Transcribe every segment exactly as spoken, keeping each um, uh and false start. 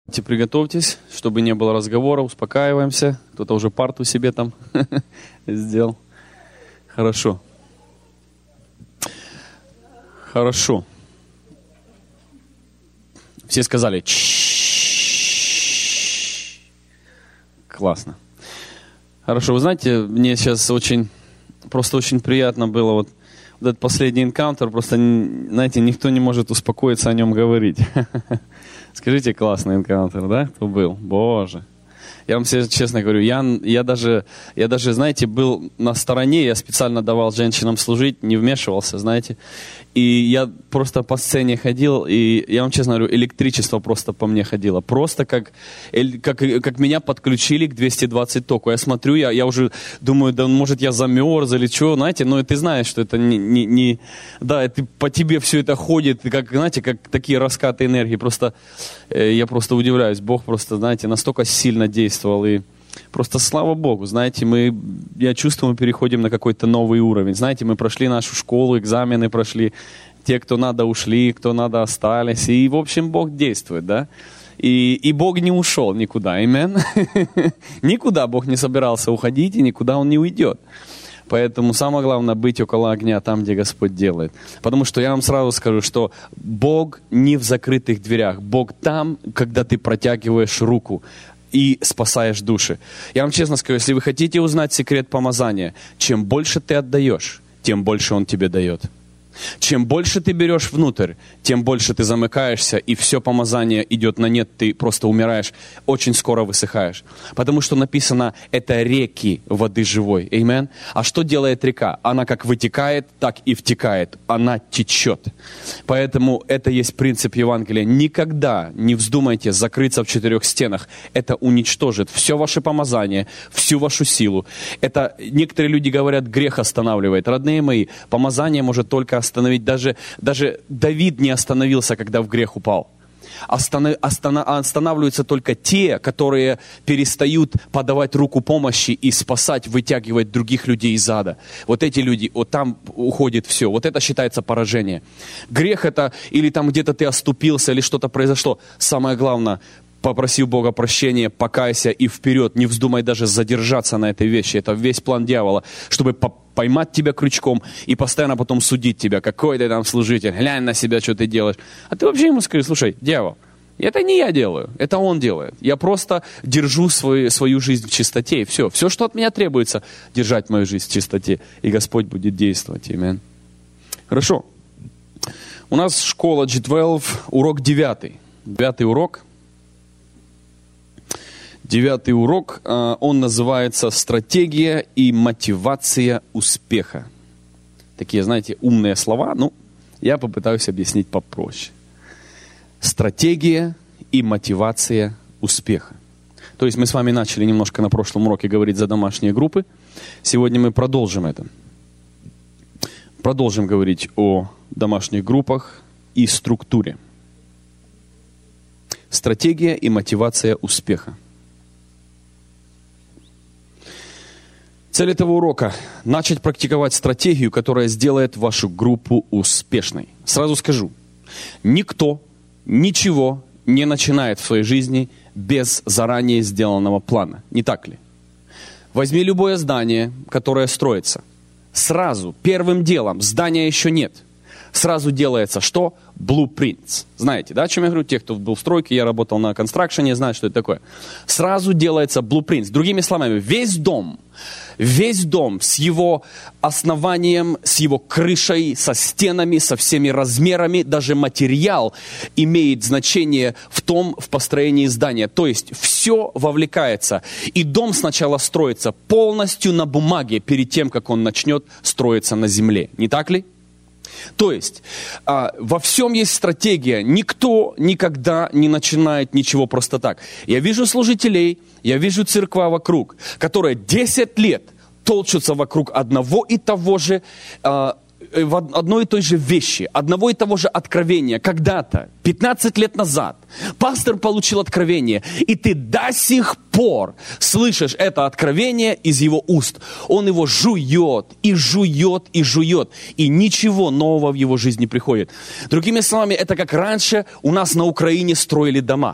Приготовьтесь, чтобы не было разговора, успокаиваемся. Кто-то уже парту себе там сделал. Хорошо. Хорошо. Все сказали «Ч-ч-ч-ч». Классно. Хорошо, вы знаете, мне сейчас очень, просто очень приятно было вот, вот этот последний энкаунтер, просто, знаете, никто не может успокоиться о нем говорить. Скажите, классный энкаунтер, да? Кто был? Боже. Я вам честно говорю, я, я, даже, я даже, знаете, был на стороне, я специально давал женщинам служить, не вмешивался, знаете. И я просто по сцене ходил, и я вам честно говорю, электричество просто по мне ходило. Просто как, как, как меня подключили к двести двадцать току. Я смотрю, я, я уже думаю, да может я замерз или что, знаете. Но ты знаешь, что это не... не, не да, это, по тебе все это ходит, как, знаете, как такие раскаты энергии. Просто э, я просто удивляюсь. Бог просто, знаете, настолько сильно действовал. И просто слава Богу, знаете, мы, я чувствую, мы переходим на какой-то новый уровень. Знаете, мы прошли нашу школу, экзамены прошли. Те, кто надо, ушли, кто надо, остались. И, в общем, Бог действует, да? И, и Бог не ушел никуда, амен? Никуда Бог не собирался уходить, и никуда Он не уйдет. Поэтому самое главное быть около огня, там, где Господь делает. Потому что я вам сразу скажу, что Бог не в закрытых дверях. Бог там, когда ты протягиваешь руку и спасаешь души. Я вам честно скажу, если вы хотите узнать секрет помазания, чем больше ты отдаешь, тем больше Он тебе дает. Чем больше ты берешь внутрь, тем больше ты замыкаешься, и все помазание идет на нет, ты просто умираешь, очень скоро высыхаешь. Потому что написано, это реки воды живой. Аминь. А что делает река? Она как вытекает, так и втекает. Она течет. Поэтому это есть принцип Евангелия. Никогда не вздумайте закрыться в четырех стенах. Это уничтожит все ваше помазание, всю вашу силу. Это некоторые люди говорят, грех останавливает. Родные мои, помазание может только остановить. Даже, даже Давид не остановился, когда в грех упал. Останов, останов, останавливаются только те, которые перестают подавать руку помощи и спасать, вытягивать других людей из ада. Вот эти люди, вот там уходит все. Вот это считается поражение. Грех это, или там где-то ты оступился, или что-то произошло. Самое главное, попроси у Бога прощения, покайся и вперед. Не вздумай даже задержаться на этой вещи. Это весь план дьявола, чтобы поймать тебя крючком и постоянно потом судить тебя. Какой ты там служитель, глянь на себя, что ты делаешь. А ты вообще ему скажи, слушай, дьявол, это не я делаю, это он делает. Я просто держу свою, свою жизнь в чистоте, и все. Все, что от меня требуется, держать мою жизнь в чистоте. И Господь будет действовать. Аминь. Хорошо. У нас школа джи двенадцать, урок девятый. Девятый урок. Девятый урок, он называется «Стратегия и мотивация успеха». Такие, знаете, умные слова, ну, я попытаюсь объяснить попроще. Стратегия и мотивация успеха. То есть мы с вами начали немножко на прошлом уроке говорить за домашние группы. Сегодня мы продолжим это. Продолжим говорить о домашних группах и структуре. Стратегия и мотивация успеха. Цель этого урока – начать практиковать стратегию, которая сделает вашу группу успешной. Сразу скажу, никто ничего не начинает в своей жизни без заранее сделанного плана. Не так ли? Возьми любое здание, которое строится. Сразу, первым делом, здания еще нет. Сразу делается что? Blueprints. Знаете, да, о чем я говорю? Те, кто был в стройке, я работал на констракшене, знают, что это такое. Сразу делается blueprints. Другими словами, весь дом, весь дом с его основанием, с его крышей, со стенами, со всеми размерами, даже материал имеет значение в том, в построении здания. То есть все вовлекается. И дом сначала строится полностью на бумаге, перед тем, как он начнет строиться на земле. Не так ли? То есть, а, во всем есть стратегия. Никто никогда не начинает ничего просто так. Я вижу служителей, я вижу церква вокруг, которые десять лет толчутся вокруг одного и того же, а, в одной и той же вещи, одного и того же откровения. Когда-то, пятнадцать лет назад, пастор получил откровение, и ты до сих пор слышишь это откровение из его уст. Он его жует, и жует, и жует, и ничего нового в его жизни не приходит. Другими словами, это как раньше у нас на Украине строили дома.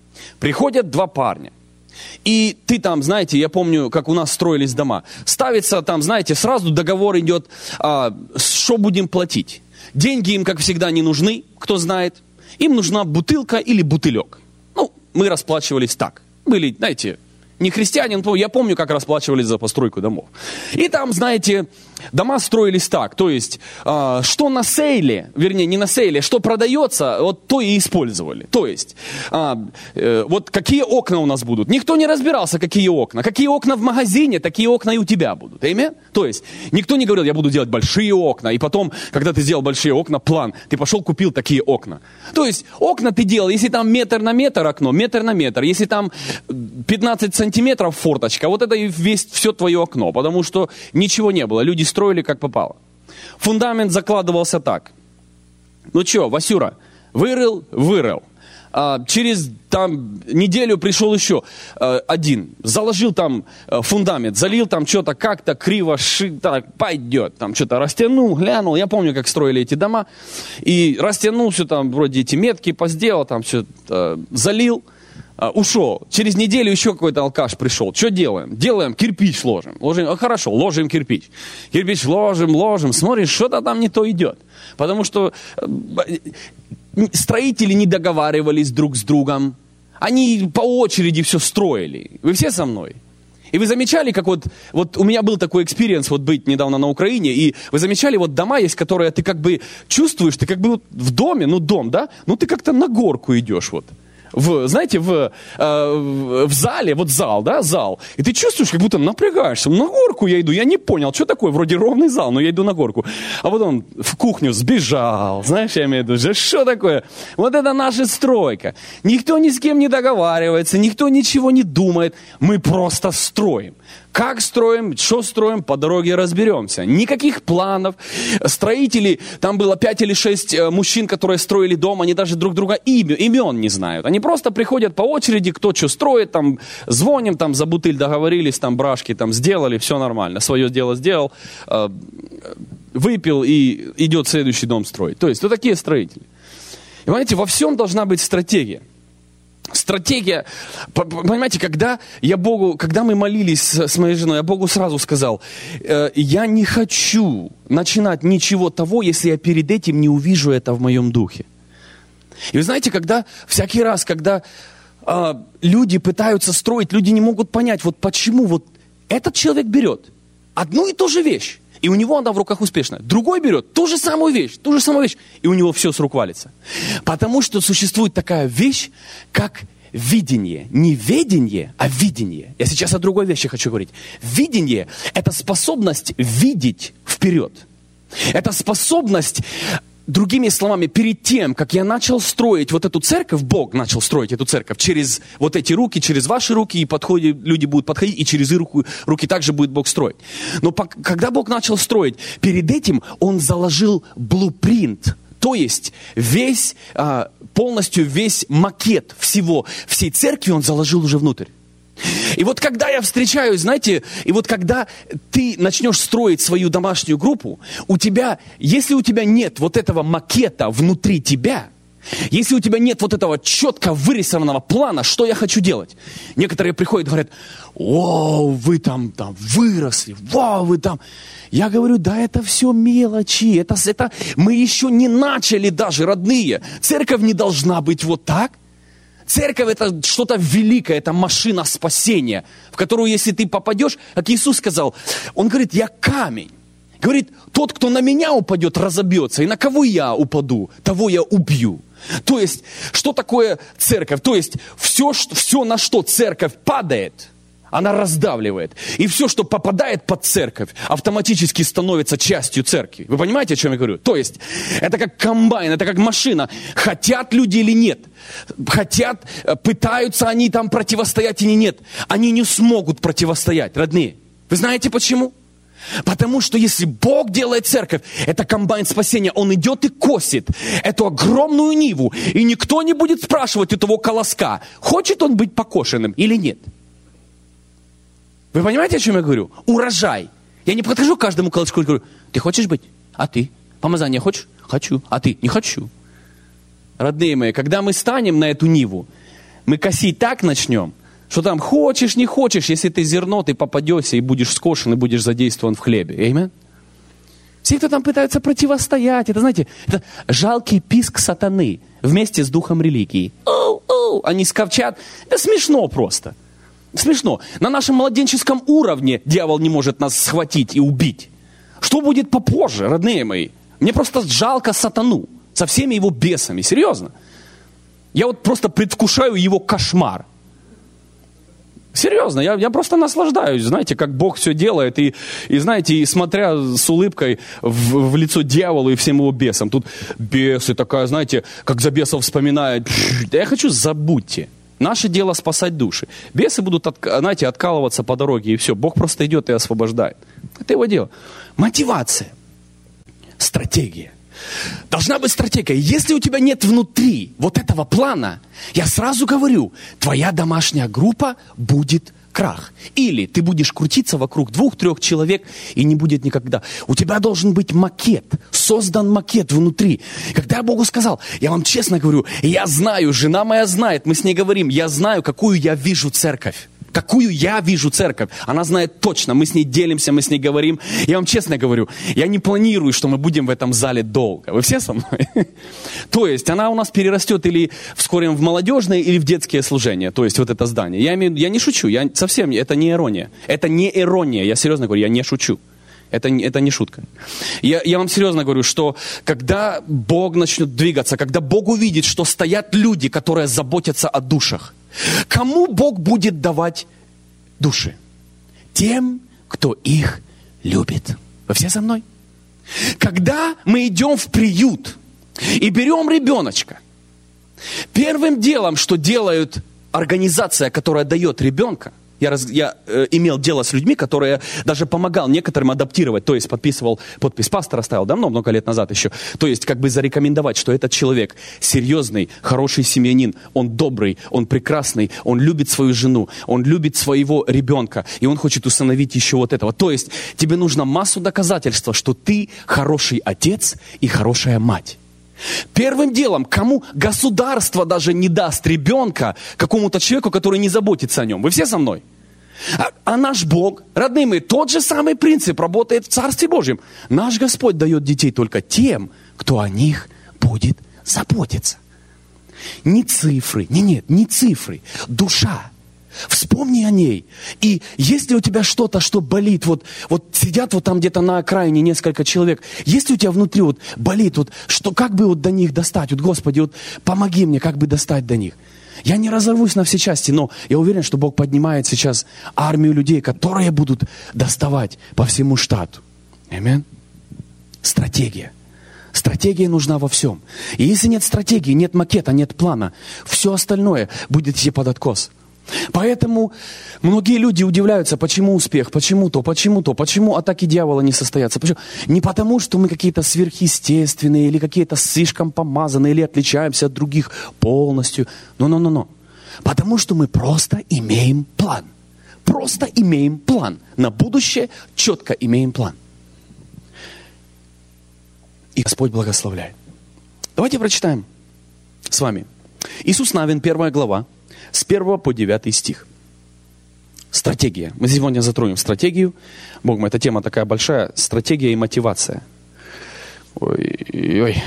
Приходят два парня. И ты там, знаете, я помню, как у нас строились дома. Ставится там, знаете, сразу договор идет, а, что будем платить. Деньги им, как всегда, не нужны, кто знает. Им нужна бутылка или бутылек. Ну, мы расплачивались так. Были, знаете, не христианин, я помню, как расплачивались за постройку домов. И там, знаете, дома строились так. То есть, э, что на сейле, вернее, не на сейле, что продается, вот то и использовали. То есть, э, э, вот какие окна у нас будут. Никто не разбирался, какие окна. Какие окна в магазине, такие окна и у тебя будут. Аминь? То есть, никто не говорил, я буду делать большие окна. И потом, когда ты сделал большие окна, план, ты пошел, купил такие окна. То есть, окна ты делал, если там метр на метр окно, метр на метр. Если там пятнадцать сантиметров форточка, вот это и весь, все твое окно. Потому что ничего не было. Люди строили как попало. Фундамент закладывался так. Ну что, Васюра, вырыл, вырыл. А, через там неделю пришел еще а, один. Заложил там а, фундамент, залил там что-то как-то криво, ши, так, пойдет. Там что-то растянул, глянул. Я помню, как строили эти дома. И растянул все там, вроде эти метки позделал, там все а, залил. Uh, ушел. Через неделю еще какой-то алкаш пришел. Что делаем? Делаем, кирпич ложим. ложим а, хорошо, ложим кирпич. Кирпич ложим, ложим. Смотришь, что-то там не то идет. Потому что строители не договаривались друг с другом. Они по очереди все строили. Вы все со мной? И вы замечали, как вот, вот у меня был такой экспириенс вот быть недавно на Украине, и вы замечали, вот дома есть, которые ты как бы чувствуешь, ты как бы вот в доме, ну дом, да, ну ты как-то на горку идешь вот. В, знаете, в, э, в зале, вот зал, да, зал, и ты чувствуешь, как будто напрягаешься. На горку я иду, я не понял, что такое, вроде ровный зал, но я иду на горку. А вот он в кухню сбежал, знаешь, я имею в виду, что такое? Вот это наша стройка. Никто ни с кем не договаривается, никто ничего не думает, мы просто строим. Как строим, что строим, по дороге разберемся. Никаких планов. Строители, там было пять или шесть мужчин, которые строили дом, они даже друг друга имен, имен не знают. Они просто приходят по очереди, кто что строит, там звоним, там за бутыль договорились, там брашки там сделали, все нормально. Свое дело сделал, выпил и идет следующий дом строить. То есть, вот такие строители. И понимаете, во всем должна быть стратегия. Стратегия, понимаете, когда я Богу, когда мы молились с моей женой, я Богу сразу сказал, э, я не хочу начинать ничего того, если я перед этим не увижу это в моем духе. И вы знаете, когда всякий раз, когда э, люди пытаются строить, люди не могут понять, вот почему вот этот человек берет одну и ту же вещь, и у него она в руках успешная. Другой берет ту же самую вещь, ту же самую вещь, и у него все с рук валится. Потому что существует такая вещь, как видение. Не ведение, а видение. Я сейчас о другой вещи хочу говорить. Видение – это способность видеть вперед. Это способность... Другими словами, перед тем, как я начал строить вот эту церковь, Бог начал строить эту церковь через вот эти руки, через ваши руки, и подходи, люди будут подходить, и через их руки, руки также будет Бог строить. Но по, когда Бог начал строить, перед этим Он заложил блупринт, то есть весь, полностью весь макет всего, всей церкви Он заложил уже внутрь. И вот когда я встречаюсь, знаете, и вот когда ты начнешь строить свою домашнюю группу, у тебя, если у тебя нет вот этого макета внутри тебя, если у тебя нет вот этого четко вырисованного плана, что я хочу делать, некоторые приходят и говорят, о, вы там, там выросли, вау, вы там... Я говорю, да это все мелочи, это, это мы еще не начали даже, родные. Церковь не должна быть вот так. Церковь это что-то великое, это машина спасения, в которую, если ты попадешь, как Иисус сказал, Он говорит, я камень. Говорит, тот, кто на меня упадет, разобьется, и на кого я упаду, того я убью. То есть, что такое церковь? То есть, все, все на что церковь падает, она раздавливает. И все, что попадает под церковь, автоматически становится частью церкви. Вы понимаете, о чем я говорю? То есть, это как комбайн, это как машина. Хотят люди или нет? Хотят, пытаются они там противостоять или нет? Они не смогут противостоять, родные. Вы знаете почему? Потому что если Бог делает церковь, это комбайн спасения, Он идет и косит эту огромную ниву, и никто не будет спрашивать у того колоска, хочет он быть покошенным или нет. Вы понимаете, о чем я говорю? Урожай. Я не подхожу к каждому колоску и говорю, ты хочешь быть? А ты? Помазание хочешь? Хочу. А ты? Не хочу. Родные мои, когда мы станем на эту ниву, мы косить так начнем, что там хочешь, не хочешь, если ты зерно, ты попадешься и будешь скошен, и будешь задействован в хлебе. Аминь. Все, кто там пытаются противостоять, это, знаете, это жалкий писк сатаны вместе с духом религии. Оу, оу, они скавчат. Это смешно просто. Смешно. На нашем младенческом уровне дьявол не может нас схватить и убить. Что будет попозже, родные мои? Мне просто жалко сатану со всеми его бесами. Серьезно. Я вот просто предвкушаю его кошмар. Серьезно, я, я просто наслаждаюсь, знаете, как Бог все делает, и, и знаете, и смотря с улыбкой в, в лицо дьяволу и всем его бесам. Тут бесы такая, знаете, как за бесов вспоминает. Да я хочу, забудьте. Наше дело спасать души. Бесы будут, от, знаете, откалываться по дороге, и все. Бог просто идет и освобождает. Это его дело. Мотивация. Стратегия. Должна быть стратегия. Если у тебя нет внутри вот этого плана, я сразу говорю, твоя домашняя группа будет крах. Или ты будешь крутиться вокруг двух-трех человек и не будет никогда. У тебя должен быть макет, создан макет внутри. Когда я Богу сказал, я вам честно говорю, я знаю, жена моя знает, мы с ней говорим, я знаю, какую я вижу церковь. Какую я вижу церковь. Она знает точно, мы с ней делимся, мы с ней говорим. Я вам честно говорю, я не планирую, что мы будем в этом зале долго. Вы все со мной? То есть она у нас перерастет или вскоре в молодежное, или в детские служения. То есть вот это здание. Я, имею, я не шучу, я совсем, это не ирония. Это не ирония, я серьезно говорю, я не шучу. Это, это не шутка. Я, я вам серьезно говорю, что когда Бог начнет двигаться, когда Бог увидит, что стоят люди, которые заботятся о душах, кому Бог будет давать души? Тем, кто их любит. Вы все со мной? Когда мы идем в приют и берем ребеночка, первым делом, что делает организация, которая дает ребенка, Я, раз, я э, имел дело с людьми, которые даже помогал некоторым адаптировать, то есть подписывал подпись пастора, ставил давно, много лет назад еще, то есть как бы зарекомендовать, что этот человек серьезный, хороший семьянин, он добрый, он прекрасный, он любит свою жену, он любит своего ребенка, и он хочет усыновить еще вот этого. То есть тебе нужно массу доказательств, что ты хороший отец и хорошая мать. Первым делом, кому государство даже не даст ребенка какому-то человеку, который не заботится о нем. Вы все со мной? А, а наш Бог, родные мои, тот же самый принцип работает в Царстве Божьем. Наш Господь дает детей только тем, кто о них будет заботиться. Не цифры, не, нет, не цифры, душа. Вспомни о ней. И если у тебя что-то, что болит, вот, вот сидят вот там где-то на окраине несколько человек, если у тебя внутри вот болит, вот, что, как бы вот до них достать, вот, Господи, вот помоги мне, как бы достать до них. Я не разорвусь на все части, но я уверен, что Бог поднимает сейчас армию людей, которые будут доставать по всему штату. Аминь. Стратегия. Стратегия нужна во всем. И если нет стратегии, нет макета, нет плана, все остальное будет идти под откос. Поэтому многие люди удивляются, почему успех, почему то, почему то, почему атаки дьявола не состоятся. Почему? Не потому, что мы какие-то сверхъестественные, или какие-то слишком помазанные, или отличаемся от других полностью. Но-но-но-но. Потому что мы просто имеем план. Просто имеем план. На будущее четко имеем план. И Господь благословляет. Давайте прочитаем с вами. Иисус Навин, первая глава. С первого по девятый стих. Стратегия. Мы сегодня затронем стратегию. Бог мой, эта тема такая большая. Стратегия и мотивация. Ой-ой.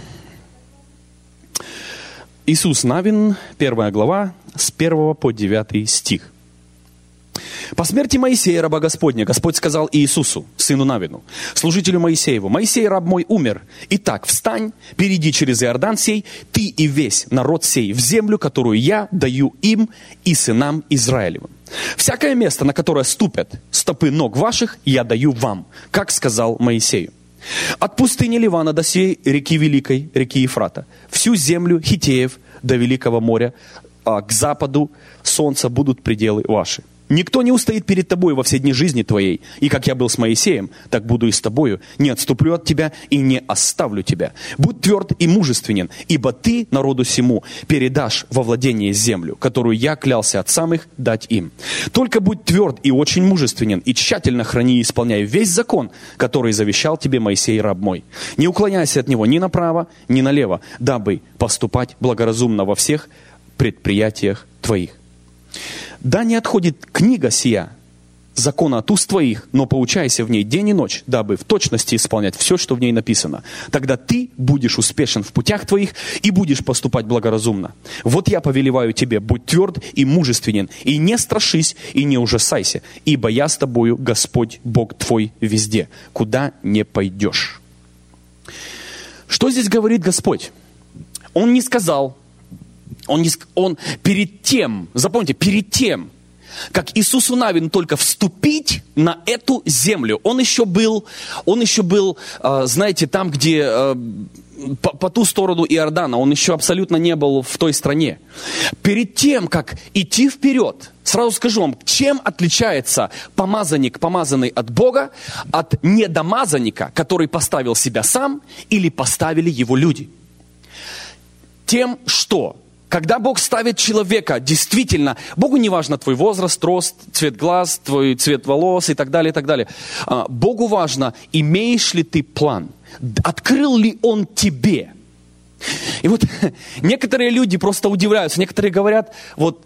Иисус Навин, первая глава, с первого по девятый стих. По смерти Моисея, раба Господня, Господь сказал Иисусу, сыну Навину, служителю Моисееву: Моисей, раб мой, умер. Итак, встань, перейди через Иордан сей, ты и весь народ сей, в землю, которую я даю им и сынам Израилевым. Всякое место, на которое ступят стопы ног ваших, я даю вам, как сказал Моисею. От пустыни Ливана до сей реки Великой, реки Ефрата, всю землю Хиттеев до Великого моря, а к западу солнца будут пределы ваши. Никто не устоит перед тобой во все дни жизни твоей. И как я был с Моисеем, так буду и с тобою. Не отступлю от тебя и не оставлю тебя. Будь тверд и мужественен, ибо ты народу сему передашь во владение землю, которую я клялся отцам их дать им. Только будь тверд и очень мужественен, и тщательно храни и исполняй весь закон, который завещал тебе Моисей, раб мой. Не уклоняйся от него ни направо, ни налево, дабы поступать благоразумно во всех предприятиях твоих. Да не отходит книга сия закона от уст твоих, но поучайся в ней день и ночь, дабы в точности исполнять все, что в ней написано. Тогда ты будешь успешен в путях твоих и будешь поступать благоразумно. Вот я повелеваю тебе, будь тверд и мужественен, и не страшись, и не ужасайся, ибо я с тобою, Господь Бог твой, везде, куда не пойдешь. Что здесь говорит Господь? Он не сказал, он, не, он перед тем, запомните, перед тем, как Иисусу Навину только вступить на эту землю, он еще был, он еще был, знаете, там, где по, по ту сторону Иордана, он еще абсолютно не был в той стране. Перед тем, как идти вперед, сразу скажу вам, чем отличается помазанник, помазанный от Бога, от недомазанника, который поставил себя сам или поставили его люди? Тем, что когда Бог ставит человека, действительно, Богу не важно твой возраст, рост, цвет глаз, твой цвет волос и так далее, и так далее. Богу важно, имеешь ли ты план, открыл ли Он тебе. И вот некоторые люди просто удивляются, некоторые говорят, вот,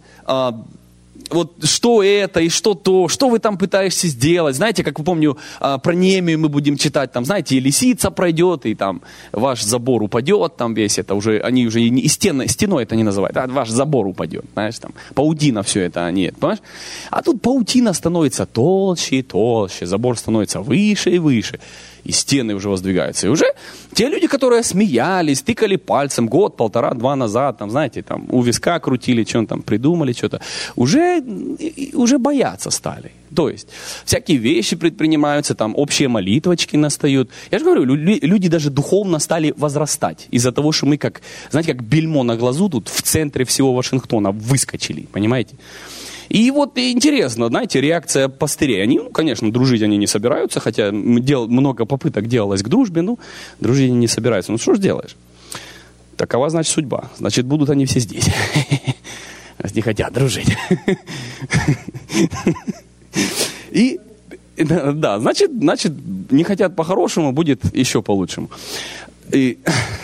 вот что это и что то, что вы там пытаешься сделать. Знаете, как вы помню, про Неемию мы будем читать, там, знаете, и лисица пройдет, и там ваш забор упадет, там весь это уже, они уже и стеной, стеной это не называют, а ваш забор упадет, знаешь, там, паутина все это, нет, понимаешь? А тут паутина становится толще и толще, забор становится выше и выше, и стены уже воздвигаются. И уже те люди, которые смеялись, тыкали пальцем год, полтора, два назад, там, знаете, там, у виска крутили, что-то там придумали, что-то, уже, уже бояться стали. То есть, всякие вещи предпринимаются, там, общие молитвочки настают. Я же говорю, люди даже духовно стали возрастать из-за того, что мы, как, знаете, как бельмо на глазу тут в центре всего Вашингтона выскочили, понимаете? И вот интересно, знаете, реакция пастырей. Они, ну, конечно, дружить они не собираются, хотя дел, много попыток делалось к дружбе, ну, дружить они не собираются. Ну, что ж делаешь? Такова, значит, судьба. Значит, будут они все здесь. Не хотят дружить. И, да, значит, значит, не хотят по-хорошему, будет еще по-лучшему. И,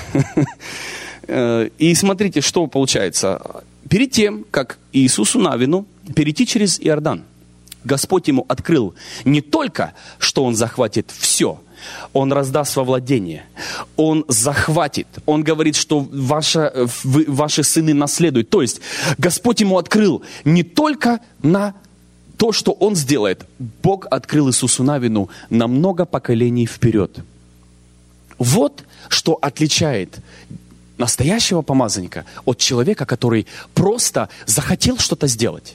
и смотрите, что получается. Перед тем, как Иисусу Навину перейти через Иордан, Господь ему открыл не только, что он захватит все, он раздаст во владение, он захватит, он говорит, что ваша, вы, ваши сыны наследуют. То есть Господь ему открыл не только на то, что он сделает. Бог открыл Иисусу Навину на много поколений вперед. Вот что отличает настоящего помазанника от человека, который просто захотел что-то сделать.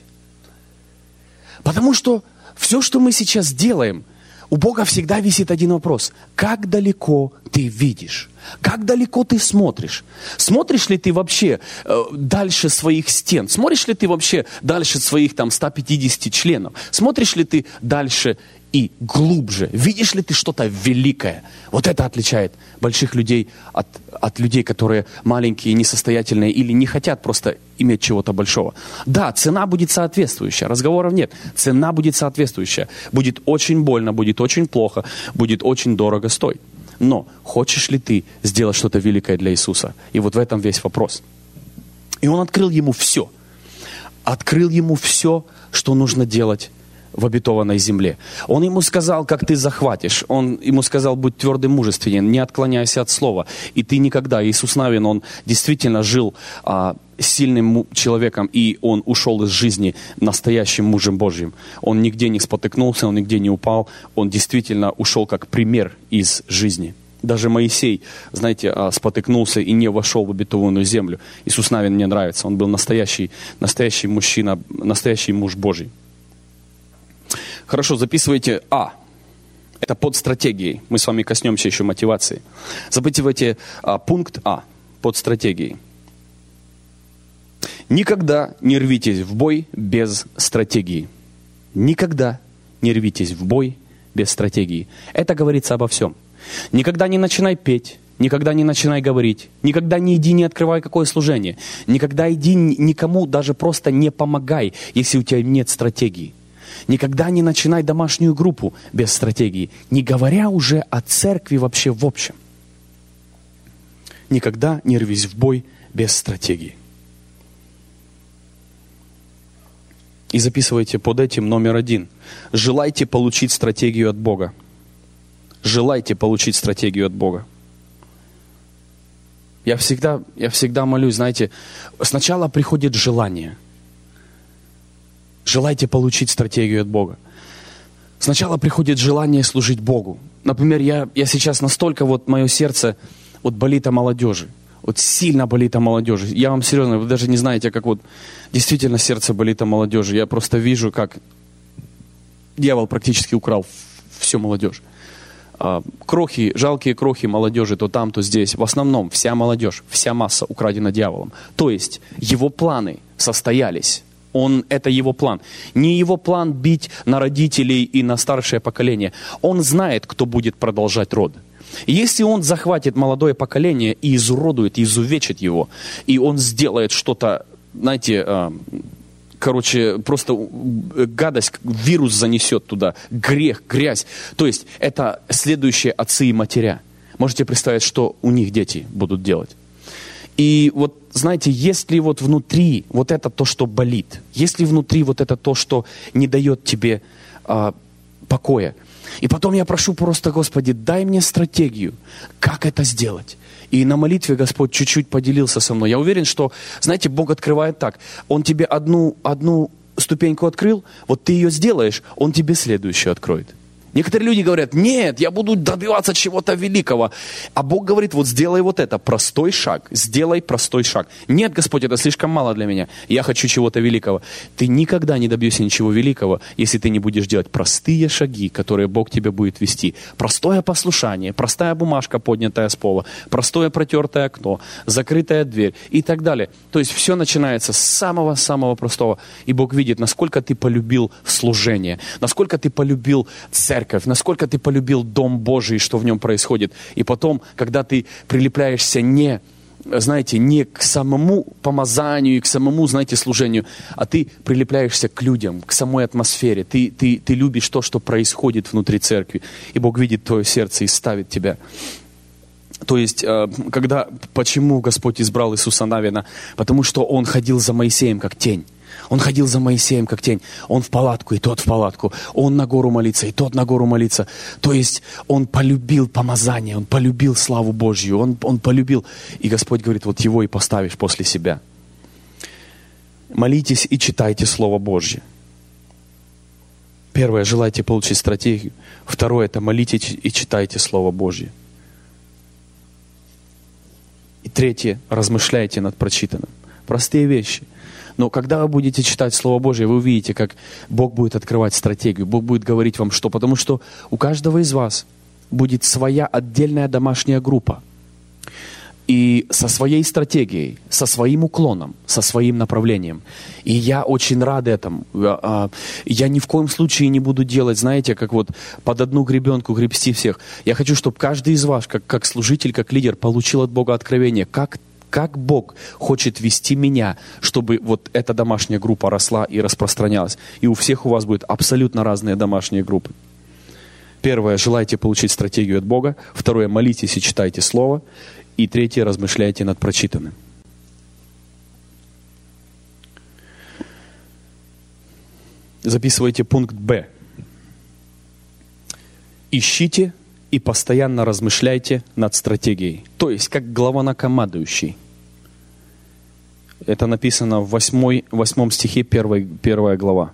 Потому что все, что мы сейчас делаем, у Бога всегда висит один вопрос. Как далеко ты видишь? Как далеко ты смотришь? Смотришь ли ты вообще э, дальше своих стен? Смотришь ли ты вообще дальше своих там ста пятидесяти членов? Смотришь ли ты дальше и глубже? Видишь ли ты что-то великое? Вот это отличает больших людей от, от людей, которые маленькие, несостоятельные или не хотят просто иметь чего-то большого. Да, цена будет соответствующая, разговоров нет. Цена будет соответствующая. Будет очень больно, будет очень плохо, будет очень дорого стоить. Но хочешь ли ты сделать что-то великое для Иисуса? И вот в этом весь вопрос. И он открыл ему все. Открыл ему все, что нужно делать в обетованной земле. Он ему сказал, как ты захватишь. Он ему сказал, будь твердым, мужественен, не отклоняйся от слова. И ты никогда, Иисус Навин, он действительно жил а, сильным человеком, и он ушел из жизни настоящим мужем Божьим. Он нигде не спотыкнулся, он нигде не упал. Он действительно ушел как пример из жизни. Даже Моисей, знаете, спотыкнулся и не вошел в обетованную землю. Иисус Навин мне нравится. Он был настоящий, настоящий мужчина, настоящий муж Божий. Хорошо, записывайте А. Это под стратегией. Мы с вами коснемся еще мотивации. Записывайте а, пункт А под стратегией. Никогда не рвитесь в бой без стратегии. Никогда не рвитесь в бой без стратегии. Это говорится обо всем. Никогда не начинай петь. Никогда не начинай говорить. Никогда не иди, не открывай какое служение. Никогда иди никому даже просто не помогай, если у тебя нет стратегии. Никогда не начинай домашнюю группу без стратегии, не говоря уже о церкви вообще в общем. Никогда не рвись в бой без стратегии. И записывайте под этим номер один. Желайте получить стратегию от Бога. Желайте получить стратегию от Бога. Я всегда, я всегда молюсь, знаете, сначала приходит желание. Желайте получить стратегию от Бога. Сначала приходит желание служить Богу. Например, я, я сейчас настолько, вот мое сердце вот болит о молодежи. Вот сильно болит о молодежи. Я вам серьезно, вы даже не знаете, как вот действительно сердце болит о молодежи. Я просто вижу, как дьявол практически украл всю молодежь. Крохи, жалкие крохи молодежи то там, то здесь. В основном вся молодежь, вся масса украдена дьяволом. То есть его планы состоялись. Он, это его план. Не его план бить на родителей и на старшее поколение. Он знает, кто будет продолжать род. Если он захватит молодое поколение и изуродует, и изувечит его, и он сделает что-то, знаете, короче, просто гадость, вирус занесет туда, грех, грязь. То есть это следующие отцы и матеря. Можете представить, что у них дети будут делать. И вот, знаете, если вот внутри вот это то, что болит, если внутри вот это то, что не дает тебе а, покоя, и потом я прошу просто, Господи, дай мне стратегию, как это сделать. И на молитве Господь чуть-чуть поделился со мной. Я уверен, что, знаете, Бог открывает так. Он тебе одну, одну ступеньку открыл, вот ты ее сделаешь, Он тебе следующую откроет. Некоторые люди говорят, нет, я буду добиваться чего-то великого. А Бог говорит, вот сделай вот это, простой шаг, сделай простой шаг. Нет, Господь, это слишком мало для меня, я хочу чего-то великого. Ты никогда не добьешься ничего великого, если ты не будешь делать простые шаги, которые Бог тебе будет вести. Простое послушание, простая бумажка, поднятая с пола, простое протертое окно, закрытая дверь и так далее. То есть все начинается с самого-самого простого. И Бог видит, насколько ты полюбил служение, насколько ты полюбил церковь, насколько ты полюбил Дом Божий, что в нем происходит. И потом, когда ты прилепляешься не, знаете, не к самому помазанию и к самому, знаете, служению, а ты прилепляешься к людям, к самой атмосфере. Ты, ты, ты любишь то, что происходит внутри церкви. И Бог видит твое сердце и ставит тебя. То есть, когда, почему Господь избрал Иисуса Навина? Потому что Он ходил за Моисеем, как тень. Он ходил за Моисеем, как тень. Он в палатку, и тот в палатку. Он на гору молится, и тот на гору молится. То есть, он полюбил помазание, он полюбил славу Божью, он, он полюбил. И Господь говорит, вот его и поставишь после себя. Молитесь и читайте Слово Божье. Первое, желайте получить стратегию. Второе, это молитесь и читайте Слово Божье. И третье, размышляйте над прочитанным. Простые вещи. Но когда вы будете читать Слово Божье, вы увидите, как Бог будет открывать стратегию. Бог будет говорить вам что. Потому что у каждого из вас будет своя отдельная домашняя группа. И со своей стратегией, со своим уклоном, со своим направлением. И я очень рад этому. Я ни в коем случае не буду делать, знаете, как вот под одну гребенку гребсти всех. Я хочу, чтобы каждый из вас, как, как служитель, как лидер, получил от Бога откровение, как Как Бог хочет вести меня, чтобы вот эта домашняя группа росла и распространялась. И у всех у вас будут абсолютно разные домашние группы. Первое, желайте получить стратегию от Бога. Второе, молитесь и читайте Слово. И третье, размышляйте над прочитанным. Записывайте пункт Б. Ищите и постоянно размышляйте над стратегией. То есть, как главнокомандующий. Это написано в восьмой, восьмом стихе первой, первая глава.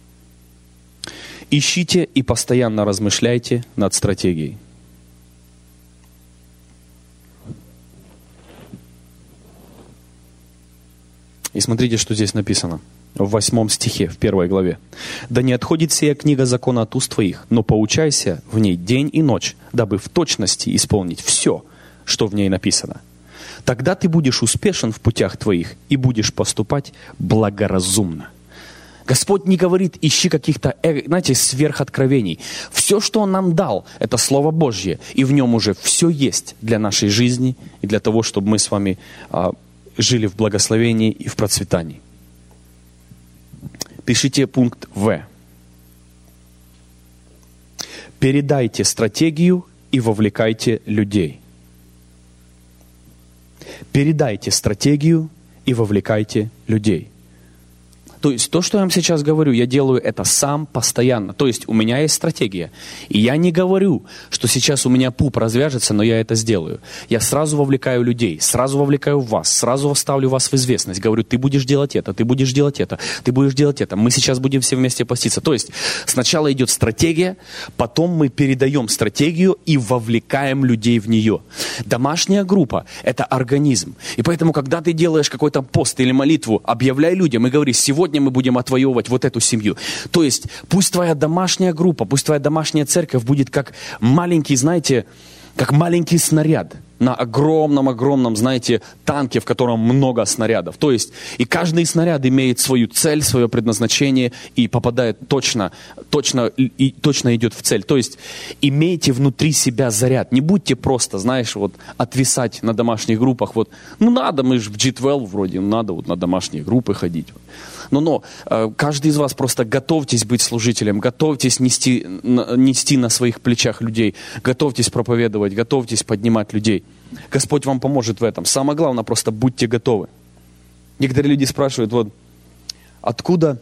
Ищите и постоянно размышляйте над стратегией. И смотрите, что здесь написано. В восьмом стихе, в первой главе. «Да не отходит сия книга закона от уст твоих, но поучайся в ней день и ночь, дабы в точности исполнить все, что в ней написано. Тогда ты будешь успешен в путях твоих и будешь поступать благоразумно». Господь не говорит, ищи каких-то, знаете, сверхоткровений. Все, что Он нам дал, это Слово Божье, и в нем уже все есть для нашей жизни и для того, чтобы мы с вами а, жили в благословении и в процветании. Пишите пункт В. Передайте стратегию и вовлекайте людей. Передайте стратегию и вовлекайте людей. То есть то, что я вам сейчас говорю, я делаю это сам постоянно. То есть у меня есть стратегия. И я не говорю, что сейчас у меня пуп развяжется, но я это сделаю. Я сразу вовлекаю людей, сразу вовлекаю вас, сразу ставлю вас в известность. Говорю, ты будешь делать это, ты будешь делать это, ты будешь делать это. Мы сейчас будем все вместе поститься. То есть сначала идет стратегия, потом мы передаем стратегию и вовлекаем людей в нее. Домашняя группа – это организм. И поэтому, когда ты делаешь какой-то пост или молитву, объявляй людям и говори, сегодня мы будем отвоевывать вот эту семью. То есть пусть твоя домашняя группа, пусть твоя домашняя церковь будет как маленький, знаете, как маленький снаряд на огромном-огромном, знаете, танке, в котором много снарядов. То есть и каждый снаряд имеет свою цель, свое предназначение и попадает точно, точно, и точно идет в цель. То есть имейте внутри себя заряд. Не будьте просто, знаешь, вот отвисать на домашних группах. Вот, ну надо, мы же в джи двенадцать вроде, надо вот на домашние группы ходить. Но, но каждый из вас просто готовьтесь быть служителем, готовьтесь нести, нести на своих плечах людей, готовьтесь проповедовать, готовьтесь поднимать людей. Господь вам поможет в этом. Самое главное, просто будьте готовы. Некоторые люди спрашивают, вот, откуда...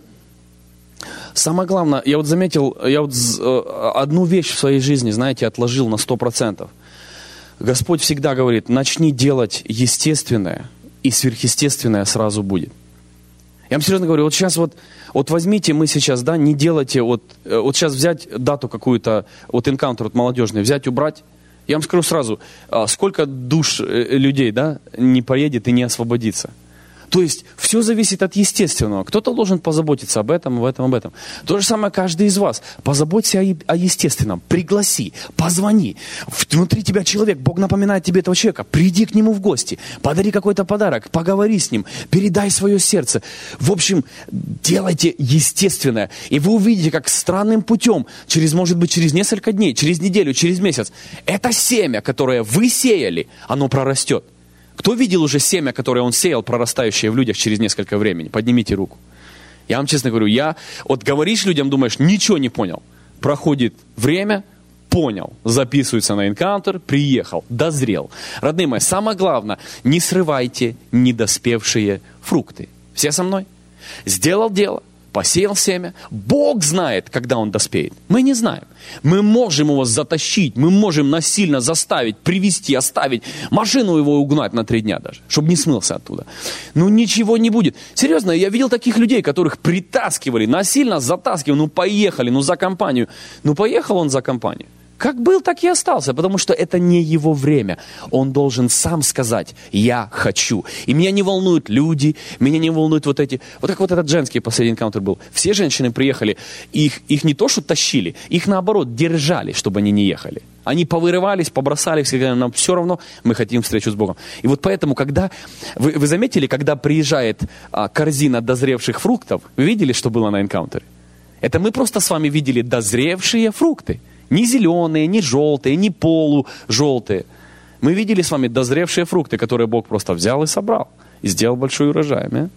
Самое главное, я вот заметил, я вот одну вещь в своей жизни, знаете, отложил на сто процентов. Господь всегда говорит, начни делать естественное, и сверхъестественное сразу будет. Я вам серьезно говорю, вот сейчас вот, вот возьмите, мы сейчас, да, не делайте, вот, вот сейчас взять дату какую-то, вот энкаунтер вот молодежный, взять, убрать. Я вам скажу сразу, сколько душ людей, да, не поедет и не освободится. То есть все зависит от естественного. Кто-то должен позаботиться об этом, об этом, об этом. То же самое каждый из вас. Позаботься о, о естественном. Пригласи, позвони. Внутри тебя человек, Бог напоминает тебе этого человека. Приди к нему в гости, подари какой-то подарок, поговори с ним, передай свое сердце. В общем, делайте естественное. И вы увидите, как странным путем, через, может быть, через несколько дней, через неделю, через месяц, это семя, которое вы сеяли, оно прорастет. Кто видел уже семя, которое он сеял, прорастающее в людях через несколько времени? Поднимите руку. Я вам честно говорю, я, вот говоришь людям, думаешь, ничего не понял. Проходит время, понял, записывается на энкаунтер, приехал, дозрел. Родные мои, самое главное, не срывайте недоспевшие фрукты. Все со мной? Сделал дело, посеял семя. Бог знает, когда он доспеет. Мы не знаем. Мы можем его затащить, мы можем насильно заставить, привести, оставить, машину его угнать на три дня даже, чтобы не смылся оттуда. Ну ничего не будет. Серьезно, я видел таких людей, которых притаскивали, насильно затаскивали, ну поехали, ну за компанию. Ну поехал он за компанию. Как был, так и остался, потому что это не его время. Он должен сам сказать, я хочу. И меня не волнуют люди, меня не волнуют вот эти... Вот как вот этот женский последний энкаунтер был. Все женщины приехали, их, их не то что тащили, их наоборот держали, чтобы они не ехали. Они повырывались, побросали, сказали, нам все равно, мы хотим встречу с Богом. И вот поэтому, когда... Вы, вы заметили, когда приезжает а, корзина дозревших фруктов, вы видели, что было на энкаунтере? Это мы просто с вами видели дозревшие фрукты. Не зеленые, не желтые, не полужелтые. Мы видели с вами дозревшие фрукты, которые Бог просто взял и собрал. И сделал большой урожай. А?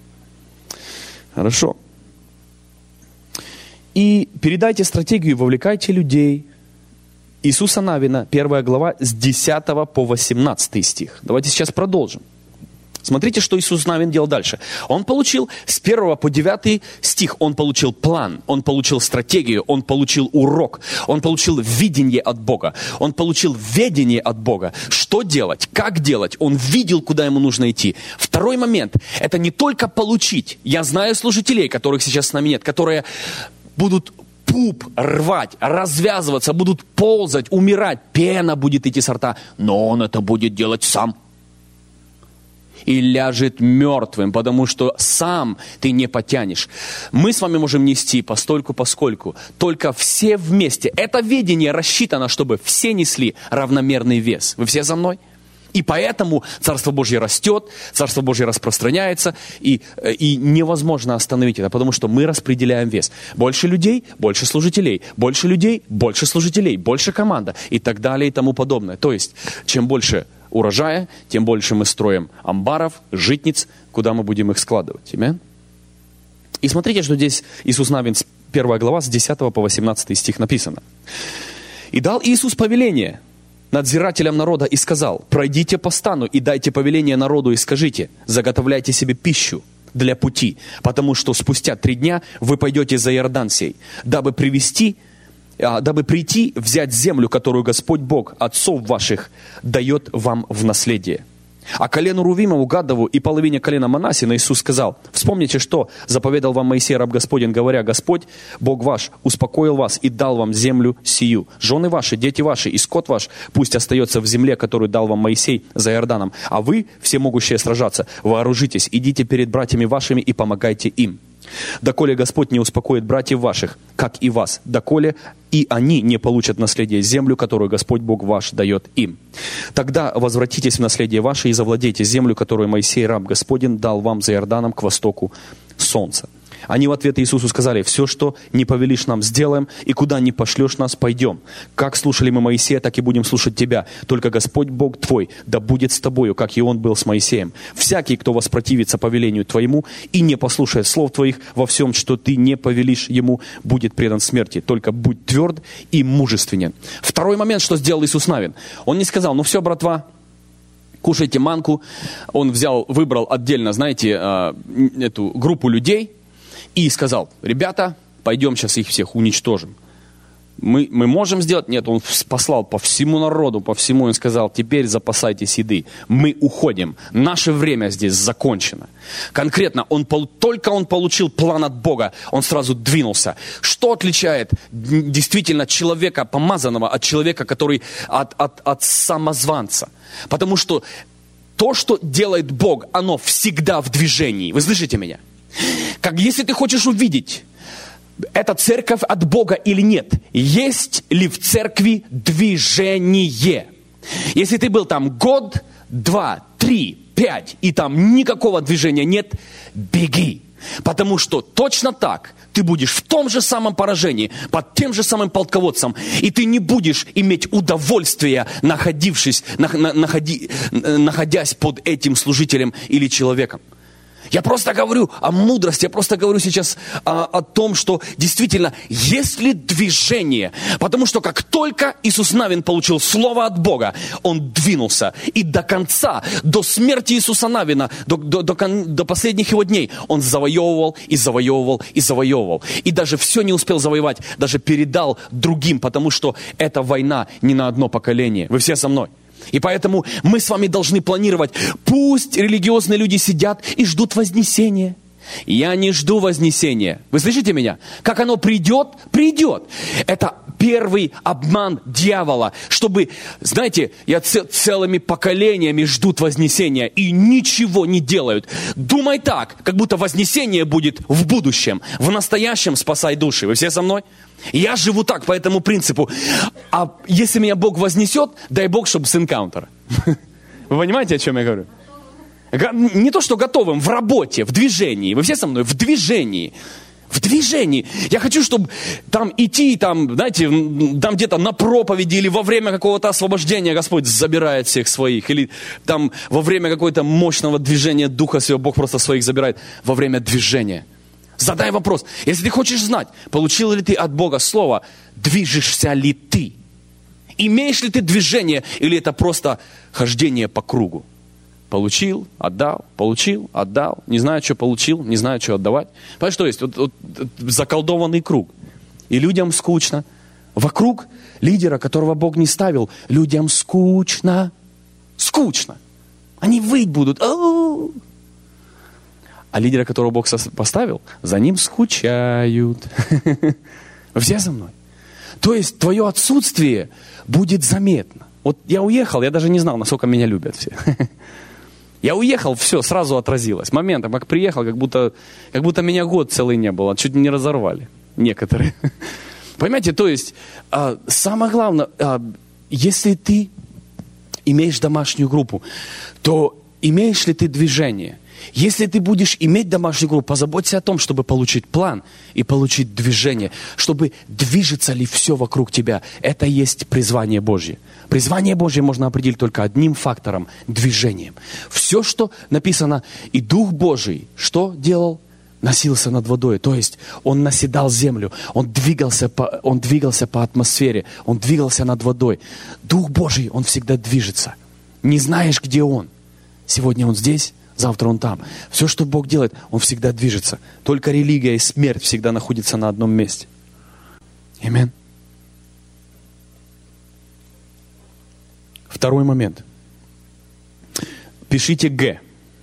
Хорошо. И передайте стратегию, вовлекайте людей. Иисуса Навина, первая глава, с десятого по восемнадцатый стих. Давайте сейчас продолжим. Смотрите, что Иисус Навин делал дальше. Он получил с первого по девятый стих, он получил план, он получил стратегию, он получил урок, он получил видение от Бога, он получил ведение от Бога. Что делать, как делать, он видел, куда ему нужно идти. Второй момент, это не только получить. Я знаю служителей, которых сейчас с нами нет, которые будут пуп рвать, развязываться, будут ползать, умирать, пена будет идти со рта, но он это будет делать сам. И ляжет мертвым, потому что сам ты не потянешь. Мы с вами можем нести постольку поскольку, только все вместе. Это ведение рассчитано, чтобы все несли равномерный вес. Вы все за мной? И поэтому Царство Божье растет, Царство Божье распространяется, и, и невозможно остановить это, потому что мы распределяем вес. Больше людей, больше служителей, больше людей, больше служителей, больше команда и так далее и тому подобное. То есть, чем больше урожая, тем больше мы строим амбаров, житниц, куда мы будем их складывать. Аминь. И смотрите, что здесь Иисус Навин, первая глава, с десятого по восемнадцатый стих написано. «И дал Иисус повеление надзирателям народа и сказал, пройдите по стану и дайте повеление народу и скажите, заготовляйте себе пищу, для пути, потому что спустя три дня вы пойдете за Иордан сей, дабы привести, дабы прийти, взять землю, которую Господь Бог отцов ваших дает вам в наследие. А колену Рувимову, Гадову и половине колена Манассина Иисус сказал: вспомните, что заповедал вам Моисей, раб Господень, говоря: Господь, Бог ваш, успокоил вас и дал вам землю сию. Жены ваши, дети ваши и скот ваш пусть остается в земле, которую дал вам Моисей за Иорданом. А вы, всемогущие сражаться, вооружитесь, идите перед братьями вашими и помогайте им. Доколе Господь не успокоит братьев ваших, как и вас, доколе и они не получат наследие землю, которую Господь Бог ваш дает им. Тогда возвратитесь в наследие ваше и завладейте землю, которую Моисей, раб Господень, дал вам за Иорданом к востоку солнца. Они в ответ Иисусу сказали: все, что не повелишь нам, сделаем, и куда не пошлешь нас, пойдем. Как слушали мы Моисея, так и будем слушать тебя. Только Господь Бог твой да будет с тобою, как и он был с Моисеем. Всякий, кто воспротивится повелению твоему и не послушает слов твоих во всем, что ты не повелишь ему, будет предан смерти. Только будь тверд и мужественен. Второй момент, что сделал Иисус Навин. Он не сказал: ну все, братва, кушайте манку. Он взял, выбрал отдельно, знаете, эту группу людей, и сказал: ребята, пойдем сейчас их всех уничтожим. Мы, мы можем сделать? Нет, он послал по всему народу, по всему, он сказал: теперь запасайтесь еды. Мы уходим. Наше время здесь закончено. Конкретно, он, только он получил план от Бога, он сразу двинулся. Что отличает действительно человека помазанного от человека, который от, от, от самозванца? Потому что то, что делает Бог, оно всегда в движении. Вы слышите меня? Как если ты хочешь увидеть, это церковь от Бога или нет, есть ли в церкви движение? Если ты был там год, два, три, пять, и там никакого движения нет, беги. Потому что точно так ты будешь в том же самом поражении, под тем же самым полководцем, и ты не будешь иметь удовольствия, находившись, находи, находясь под этим служителем или человеком. Я просто говорю о мудрости, я просто говорю сейчас о, о том, что действительно есть ли движение. Потому что как только Иисус Навин получил слово от Бога, он двинулся. И до конца, до смерти Иисуса Навина, до, до, до, до последних его дней, он завоевывал и завоевывал и завоевывал. И даже все не успел завоевать, даже передал другим, потому что эта война не на одно поколение. Вы все со мной? И поэтому мы с вами должны планировать. Пусть религиозные люди сидят и ждут вознесения. Я не жду вознесения. Вы слышите меня? Как оно придет, придет. Это первый обман дьявола. Чтобы, знаете, я цел, целыми поколениями ждут вознесения и ничего не делают. Думай так, как будто вознесение будет в будущем. В настоящем спасай души. Вы все со мной? Я живу так, по этому принципу. А если меня Бог вознесет, дай Бог, чтобы с энкаунтера. Вы понимаете, о чем я говорю? Не то, что готовым, в работе, в движении. Вы все со мной? В движении. В движении. Я хочу, чтобы там идти, там, знаете, там где-то на проповеди или во время какого-то освобождения Господь забирает всех своих. Или там во время какого-то мощного движения Духа Святого Бог просто своих забирает. Во время движения. Задай вопрос. Если ты хочешь знать, получил ли ты от Бога слово, движешься ли ты? Имеешь ли ты движение или это просто хождение по кругу? Получил, отдал, получил, отдал. Не знаю, что получил, не знаю, что отдавать. Понимаешь, что есть? Вот, вот, заколдованный круг. И людям скучно. Вокруг лидера, которого Бог не ставил, людям скучно. Скучно. Они выть будут. А-а-а. А лидера, которого Бог поставил, за ним скучают. Все со мной? То есть твое отсутствие будет заметно. Вот я уехал, я даже не знал, насколько меня любят все. Я уехал, все, сразу отразилось. Моментом, как приехал, как будто, как будто меня год целый не было. Чуть не разорвали некоторые. Понимаете, то есть, а, самое главное, а, если ты имеешь домашнюю группу, то имеешь ли ты движение? Если ты будешь иметь домашнюю группу, позаботься о том, чтобы получить план и получить движение, чтобы движется ли все вокруг тебя. Это и есть призвание Божье. Призвание Божье можно определить только одним фактором – движением. Все, что написано, и Дух Божий, что делал? Носился над водой, то есть он наседал землю, он двигался по, он двигался по атмосфере, он двигался над водой. Дух Божий, он всегда движется. Не знаешь, где он. Сегодня он здесь, завтра он там. Все, что Бог делает, он всегда движется. Только религия и смерть всегда находятся на одном месте. Аминь. Второй момент. Пишите Г.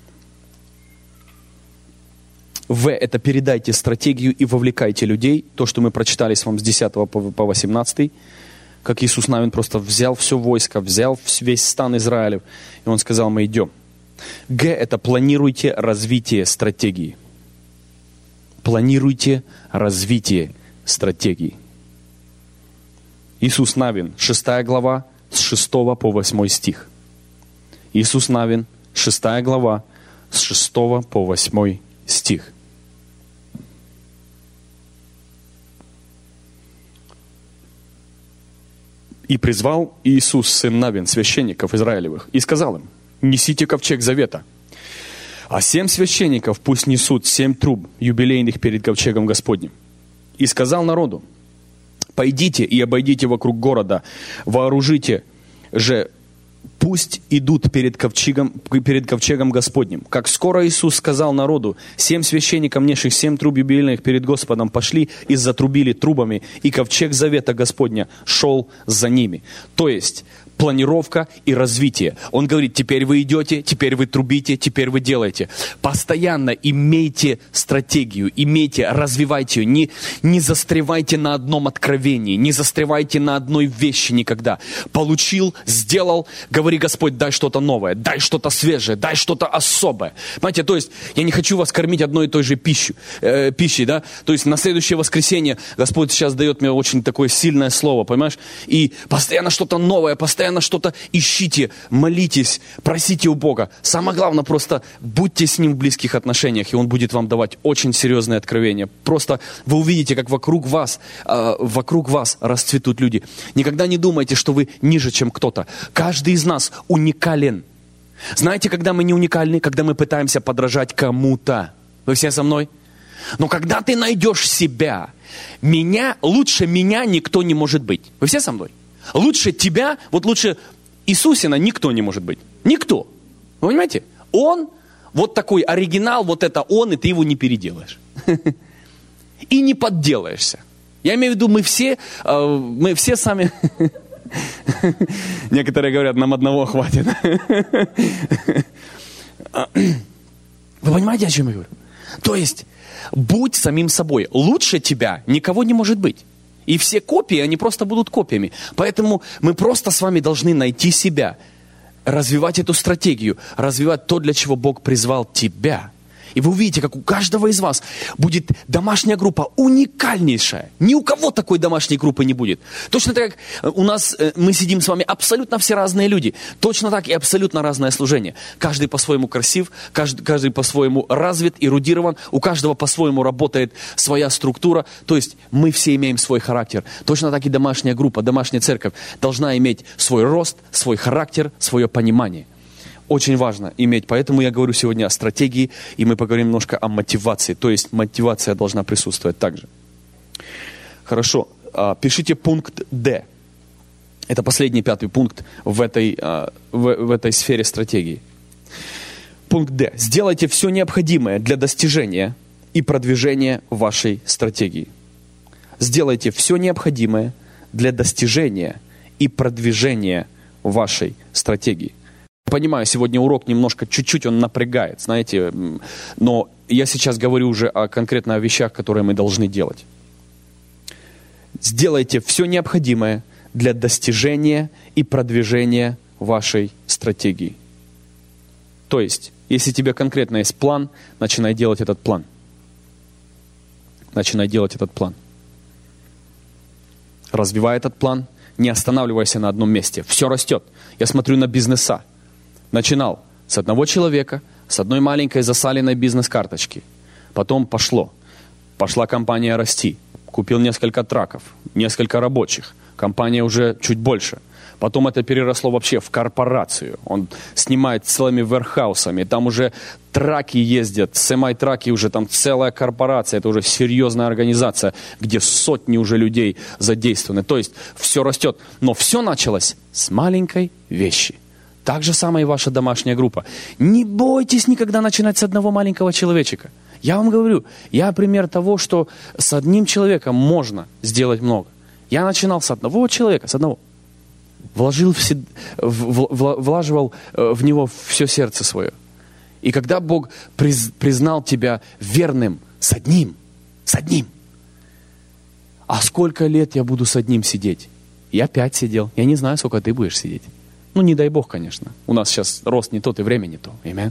В – это передайте стратегию и вовлекайте людей. То, что мы прочитали с вами с десятого по восемнадцатый. Как Иисус Навин просто взял все войско, взял весь стан Израилев. И Он сказал, мы идем. Г – это планируйте развитие стратегии. Планируйте развитие стратегии. Иисус Навин, шестая глава, с шестого по восьмой стих. Иисус Навин, шестая глава, с шестого по восьмой стих. «И призвал Иисус, сын Навин, священников Израилевых, и сказал им, несите ковчег завета, а семь священников пусть несут семь труб юбилейных перед ковчегом Господним. И сказал народу, пойдите и обойдите вокруг города, вооружите же, пусть идут перед ковчегом, перед ковчегом Господним. Как скоро Иисус сказал народу, семь священников, несших семь труб юбилейных перед Господом, пошли и затрубили трубами, и ковчег завета Господня шел за ними». То есть планировка и развитие. Он говорит, теперь вы идете, теперь вы трубите, теперь вы делаете. Постоянно имейте стратегию, имейте, развивайте ее. Не, не застревайте на одном откровении, не застревайте на одной вещи никогда. Получил, сделал, говори, Господь, дай что-то новое, дай что-то свежее, дай что-то особое. Понимаете, то есть я не хочу вас кормить одной и той же пищей, э, пищей, да? То есть на следующее воскресенье Господь сейчас дает мне очень такое сильное слово, понимаешь? И постоянно что-то новое, постоянно Постоянно что-то ищите, молитесь, просите у Бога. Самое главное, просто будьте с Ним в близких отношениях, и Он будет вам давать очень серьезные откровения. Просто вы увидите, как вокруг вас, э, вокруг вас расцветут люди. Никогда не думайте, что вы ниже, чем кто-то. Каждый из нас уникален. Знаете, когда мы не уникальны? Когда мы пытаемся подражать кому-то. Вы все со мной? Но когда ты найдешь себя, меня, лучше меня никто не может быть. Вы все со мной? Лучше тебя, вот лучше Иисусина никто не может быть. Никто. Вы понимаете? Он, вот такой оригинал, вот это он, и ты его не переделаешь. И не подделаешься. Я имею в виду, мы все, мы все сами... Некоторые говорят, нам одного хватит. Вы понимаете, о чем я говорю? То есть, будь самим собой. Лучше тебя никого не может быть. И все копии, они просто будут копиями. Поэтому мы просто с вами должны найти себя, развивать эту стратегию, развивать то, для чего Бог призвал тебя. И вы увидите, как у каждого из вас будет домашняя группа уникальнейшая. Ни у кого такой домашней группы не будет. Точно так, как у нас, мы сидим с вами абсолютно все разные люди. Точно так и абсолютно разное служение. Каждый по-своему красив, каждый, каждый по-своему развит, эрудирован. У каждого по-своему работает своя структура. То есть мы все имеем свой характер. Точно так и домашняя группа, домашняя церковь должна иметь свой рост, свой характер, свое понимание. Очень важно иметь, поэтому я говорю сегодня о стратегии, и мы поговорим немножко о мотивации, то есть мотивация должна присутствовать также. Хорошо, пишите пункт Д. Это последний, пятый пункт в этой, в, в этой сфере стратегии. Пункт Д. Сделайте все необходимое для достижения и продвижения вашей стратегии. Сделайте все необходимое для достижения и продвижения вашей стратегии. Понимаю, сегодня урок немножко, чуть-чуть он напрягает, знаете, но я сейчас говорю уже о, конкретно о вещах, которые мы должны делать. Сделайте все необходимое для достижения и продвижения вашей стратегии. То есть, если у тебя конкретно есть план, начинай делать этот план. Начинай делать этот план. Развивай этот план, не останавливайся на одном месте. Все растет. Я смотрю на бизнеса. Начинал с одного человека, с одной маленькой засаленной бизнес-карточки. Потом пошло. Пошла компания расти. Купил несколько траков, несколько рабочих. Компания уже чуть больше. Потом это переросло вообще в корпорацию. Он снимает целыми верхаусами. Там уже траки ездят, семай-траки уже, там целая корпорация. Это уже серьезная организация, где сотни уже людей задействованы. То есть все растет. Но все началось с маленькой вещи. Так же самое и ваша домашняя группа. Не бойтесь никогда начинать с одного маленького человечка. Я вам говорю, я пример того, что с одним человеком можно сделать много. Я начинал с одного человека, с одного. Вложил в, в, в, влаживал в него все сердце свое. И когда Бог приз, признал тебя верным с одним, с одним. А сколько лет я буду с одним сидеть? Я пять сидел. Я не знаю, сколько ты будешь сидеть. Ну, не дай Бог, конечно. У нас сейчас рост не тот и время не то. Аминь.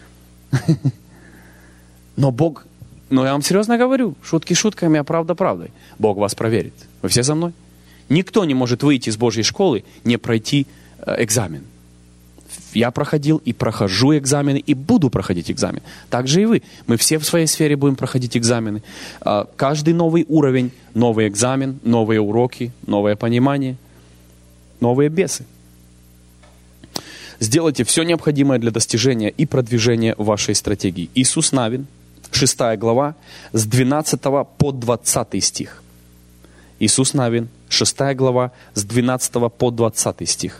Но Бог, но я вам серьезно говорю, шутки шутками, а правда правдой. Бог вас проверит. Вы все со мной? Никто не может выйти из Божьей школы, не пройти э, экзамен. Я проходил и прохожу экзамены, и буду проходить экзамен. Так же и вы. Мы все в своей сфере будем проходить экзамены. Э, каждый новый уровень, новый экзамен, новые уроки, новое понимание, новые бесы. Сделайте все необходимое для достижения и продвижения вашей стратегии. Иисус Навин, шестая глава, с двенадцатого по двадцатый стих. Иисус Навин, шестая глава, с двенадцатого по двадцатый стих.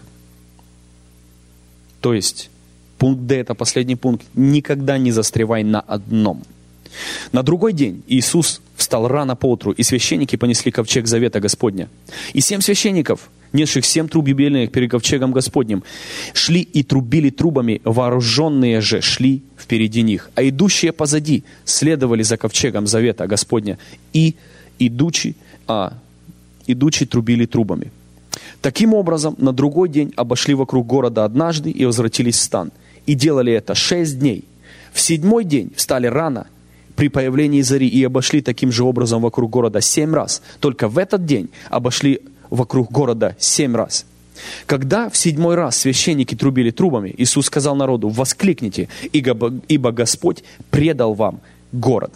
То есть, пункт Д, это последний пункт. Никогда не застревай на одном. На другой день Иисус встал рано поутру, и священники понесли ковчег завета Господня. И семь священников, несших семь труб юбилейных перед ковчегом Господним, шли и трубили трубами, вооруженные же шли впереди них, а идущие позади следовали за ковчегом завета Господня и идучи, а, идучи трубили трубами. Таким образом, на другой день обошли вокруг города однажды и возвратились в стан. И делали это шесть дней. В седьмой день встали рано при появлении зари и обошли таким же образом вокруг города семь раз. Только в этот день обошли вокруг города семь раз. Когда в седьмой раз священники трубили трубами, Иисус сказал народу: «Воскликните, ибо Господь предал вам город.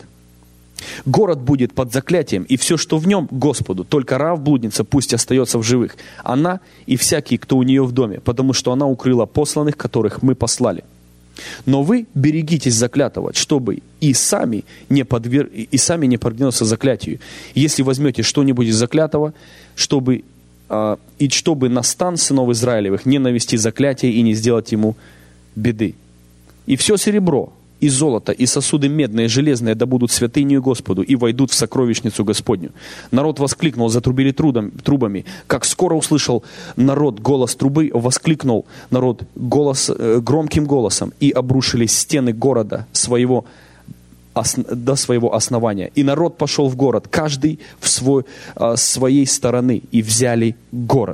Город будет под заклятием, и все, что в нем, Господу. Только Раав блудница пусть остается в живых. Она и всякий, кто у нее в доме, потому что она укрыла посланных, которых мы послали. Но вы берегитесь заклятого, чтобы и сами не, подвер... и сами не подвергнуться заклятию. Если возьмете что-нибудь из заклятого, чтобы, э, и чтобы на стан сынов Израилевых не навести заклятие и не сделать ему беды. И все серебро, и золото, и сосуды медные, железные, да будут святынею Господу, и войдут в сокровищницу Господню». Народ воскликнул, затрубили трудом, трубами. Как скоро услышал народ голос трубы, воскликнул народ голос, э, громким голосом, и обрушились стены города своего, ос, до своего основания. И народ пошел в город, каждый в свой, э, с своей стороны, и взяли город.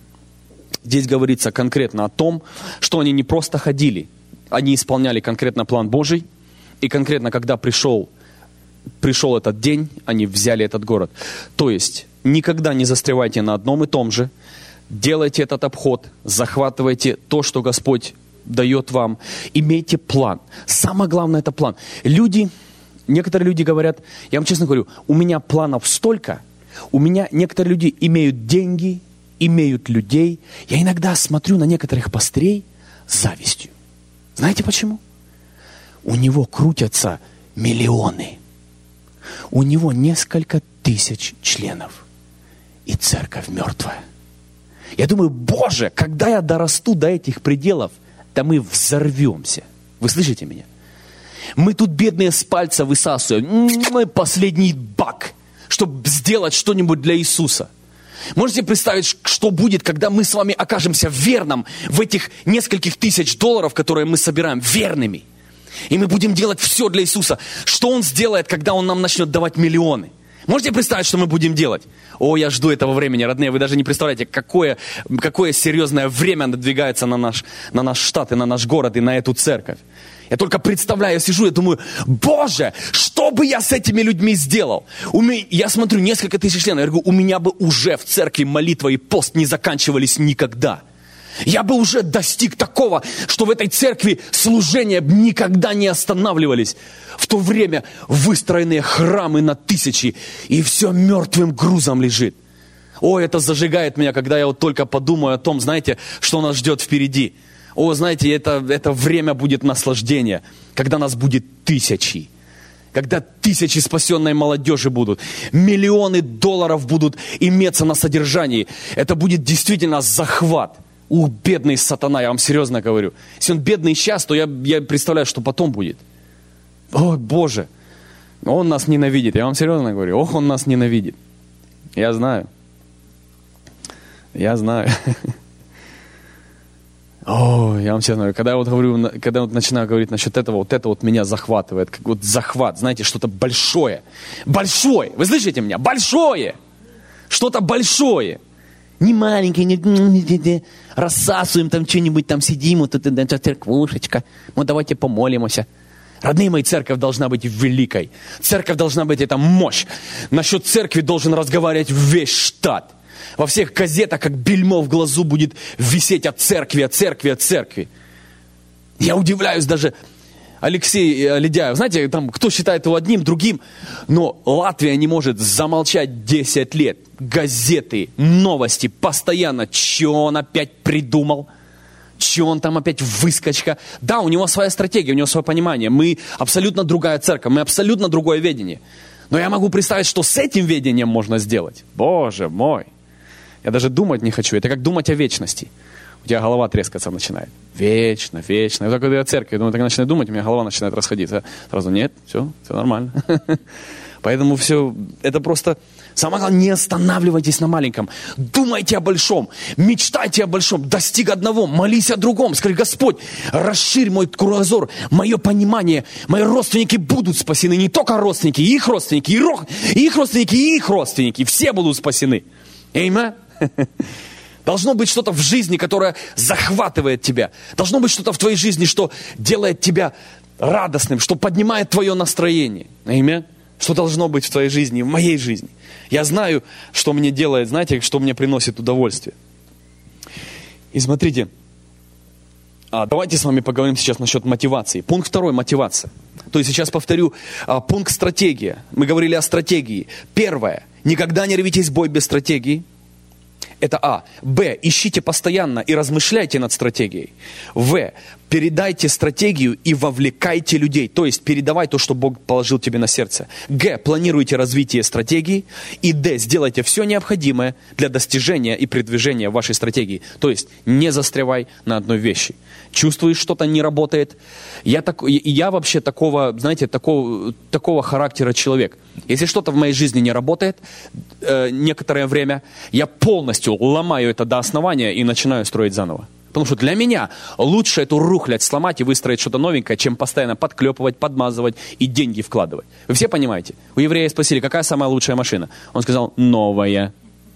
Здесь говорится конкретно о том, что они не просто ходили, они исполняли конкретно план Божий, и конкретно, когда пришел, пришел этот день, они взяли этот город. То есть, никогда не застревайте на одном и том же, делайте этот обход, захватывайте то, что Господь дает вам, имейте план. Самое главное — это план. Люди, некоторые люди говорят, я вам честно говорю, у меня планов столько, у меня некоторые люди имеют деньги, имеют людей. Я иногда смотрю на некоторых пастырей с завистью. Знаете почему? У него крутятся миллионы. У него несколько тысяч членов. И церковь мертвая. Я думаю, Боже, когда я дорасту до этих пределов, да мы взорвемся. Вы слышите меня? Мы тут бедные с пальца высасываем. Мы последний бак, чтобы сделать что-нибудь для Иисуса. Можете представить, что будет, когда мы с вами окажемся верным в этих нескольких тысяч долларов, которые мы собираем, верными. И мы будем делать все для Иисуса. Что Он сделает, когда Он нам начнет давать миллионы? Можете представить, что мы будем делать? О, я жду этого времени, родные. Вы даже не представляете, какое, какое серьезное время надвигается на наш, на наш штат, и на наш город, и на эту церковь. Я только представляю, я сижу, я думаю, Боже, что бы я с этими людьми сделал? У меня, я смотрю, несколько тысяч членов, я говорю, у меня бы уже в церкви молитва и пост не заканчивались никогда. Я бы уже достиг такого, что в этой церкви служения никогда не останавливались. В то время выстроенные храмы на тысячи, и все мертвым грузом лежит. О, это зажигает меня, когда я вот только подумаю о том, знаете, что нас ждет впереди. О, знаете, это, это время будет наслаждения, когда нас будет тысячи. Когда тысячи спасенной молодежи будут. Миллионы долларов будут иметься на содержании. Это будет действительно захват. Ух, бедный сатана, я вам серьезно говорю. Если он бедный сейчас, то я, я представляю, что потом будет. Ой, Боже, он нас ненавидит, я вам серьезно говорю. Ох, он нас ненавидит. Я знаю. Я знаю. О, я вам серьезно говорю, когда я вот говорю, когда я вот начинаю говорить насчет этого, вот это вот меня захватывает, как вот захват, знаете, что-то большое. Большое, вы слышите меня? Большое. Что-то большое. Не маленькое, не, не, не, не. Рассасываем там что-нибудь, там сидим, вот тут церквушечка, вот давайте помолимся. Родные мои, церковь должна быть великой. Церковь должна быть, это мощь. Насчет церкви должен разговаривать весь штат. Во всех газетах, как бельмо в глазу, будет висеть от церкви, от церкви, от церкви. Я удивляюсь даже, Алексей Ледяев, знаете, там, кто считает его одним, другим, но Латвия не может замолчать десять лет. Газеты, новости, постоянно, что он опять придумал, что он там опять выскочка. Да, у него своя стратегия, у него свое понимание. Мы абсолютно другая церковь, мы абсолютно другое видение. Но я могу представить, что с этим видением можно сделать. Боже мой. Я даже думать не хочу. Это как думать о вечности. У тебя голова трескаться начинает. Вечно, вечно. Я только когда я в церкви, думаю, так начинаю думать, у меня голова начинает расходиться. Сразу нет, все, все нормально. Поэтому все, это просто... Самое главное, не останавливайтесь на маленьком. Думайте о большом, мечтайте о большом, достиг одного, молись о другом. Скажи, Господь, расширь мой кругозор, мое понимание. Мои родственники будут спасены. Не только родственники, и их родственники, и, рох... и их родственники, и их родственники. Все будут спасены. Аминь. Должно быть что-то в жизни, которое захватывает тебя. Должно быть что-то в твоей жизни, что делает тебя радостным, что поднимает твое настроение. Аминь. Что должно быть в твоей жизни, в моей жизни. Я знаю, что мне делает, знаете, что мне приносит удовольствие. И смотрите, а, давайте с вами поговорим сейчас насчет мотивации. Пункт второй – мотивация. То есть сейчас повторю, а, пункт стратегия. Мы говорили о стратегии. Первое – никогда не рвитесь в бой без стратегии. Это А. Б. Ищите постоянно и размышляйте над стратегией. В. Передайте стратегию и вовлекайте людей. То есть передавай то, что Бог положил тебе на сердце. Г. Планируйте развитие стратегии. И Д. Сделайте все необходимое для достижения и продвижения вашей стратегии. То есть не застревай на одной вещи. Чувствуешь, что-то не работает. Я, так, я вообще такого, знаете, такого, такого характера человек. Если что-то в моей жизни не работает э, некоторое время, я полностью ломаю это до основания и начинаю строить заново. Потому что для меня лучше эту рухлядь сломать и выстроить что-то новенькое, чем постоянно подклепывать, подмазывать и деньги вкладывать. Вы все понимаете? У еврея спросили, какая самая лучшая машина? Он сказал, новая.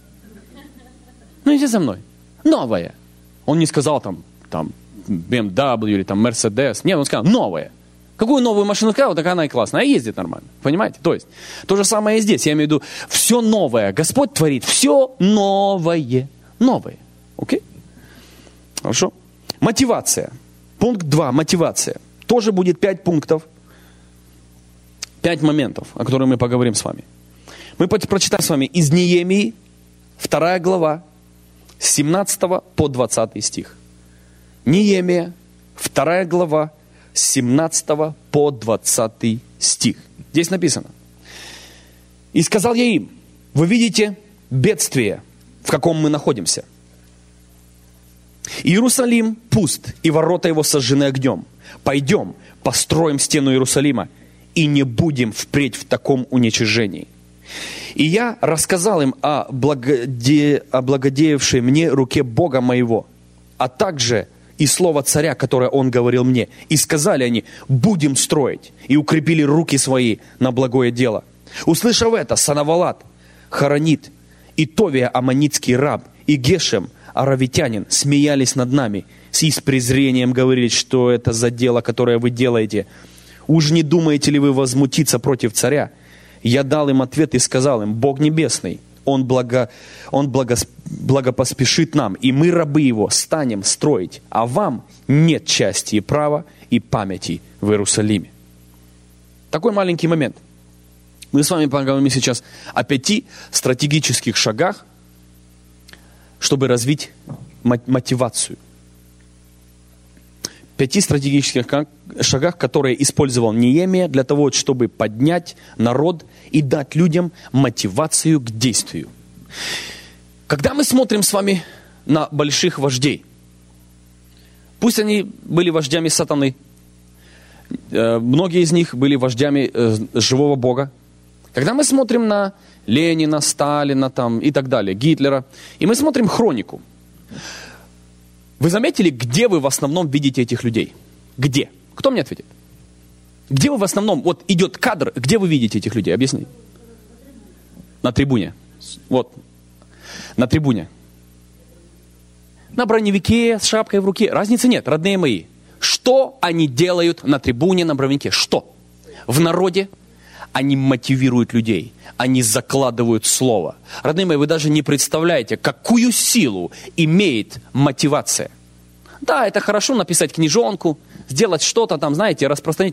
Ну иди за мной. Новая. Он не сказал там, там би эм дабл ю или там Mercedes. Нет, он сказал, новая. Какую новую машину сказал, так она и классная, а ездит нормально. Понимаете? То есть, то же самое и здесь. Я имею в виду, все новое. Господь творит все новое. Новое. Окей? Хорошо? Мотивация. Пункт два. Мотивация. Тоже будет пять пунктов. Пять моментов, о которых мы поговорим с вами. Мы прочитаем с вами из Неемии, вторая глава, с семнадцатого по двадцатый стих. Неемия, вторая глава, с семнадцатого по двадцатый стих. Здесь написано. «И сказал я им, вы видите бедствие, в каком мы находимся. Иерусалим пуст, и ворота его сожжены огнем. Пойдем, построим стену Иерусалима, и не будем впредь в таком уничижении. И я рассказал им о, благоде... о благодеявшей мне руке Бога моего, а также и слово царя, которое он говорил мне. И сказали они, будем строить, и укрепили руки свои на благое дело. Услышав это, Санавалат, Хоронит, и Товия, аммонитский раб, и Гешем, аравитянин, смеялись над нами, и с презрением говорили, что это за дело, которое вы делаете. Уж не думаете ли вы возмутиться против царя? Я дал им ответ и сказал им, Бог небесный, Он, благо, он благо, благопоспешит нам, и мы, рабы Его, станем строить, а вам нет части и права и памяти в Иерусалиме». Такой маленький момент. Мы с вами поговорим сейчас о пяти стратегических шагах, чтобы развить мотивацию. Пяти стратегических шагах, которые использовал Неемия для того, чтобы поднять народ и дать людям мотивацию к действию. Когда мы смотрим с вами на больших вождей, Пусть они были вождями сатаны. Многие из них были вождями живого Бога. Когда мы смотрим на Ленина, Сталина там, и так далее, Гитлера, и мы смотрим хронику, вы заметили, где вы в основном видите этих людей? Где? Кто мне ответит? Где вы в основном, вот идет кадр, где вы видите этих людей? Объясни. На трибуне. Вот. На трибуне. На броневике, с шапкой в руке. Разницы нет, родные мои. Что они делают на трибуне, на броневике? Что? В народе они мотивируют людей. Они закладывают слово. Родные мои, вы даже не представляете, какую силу имеет мотивация. Да, это хорошо написать книжонку, сделать что-то там, знаете, распространить.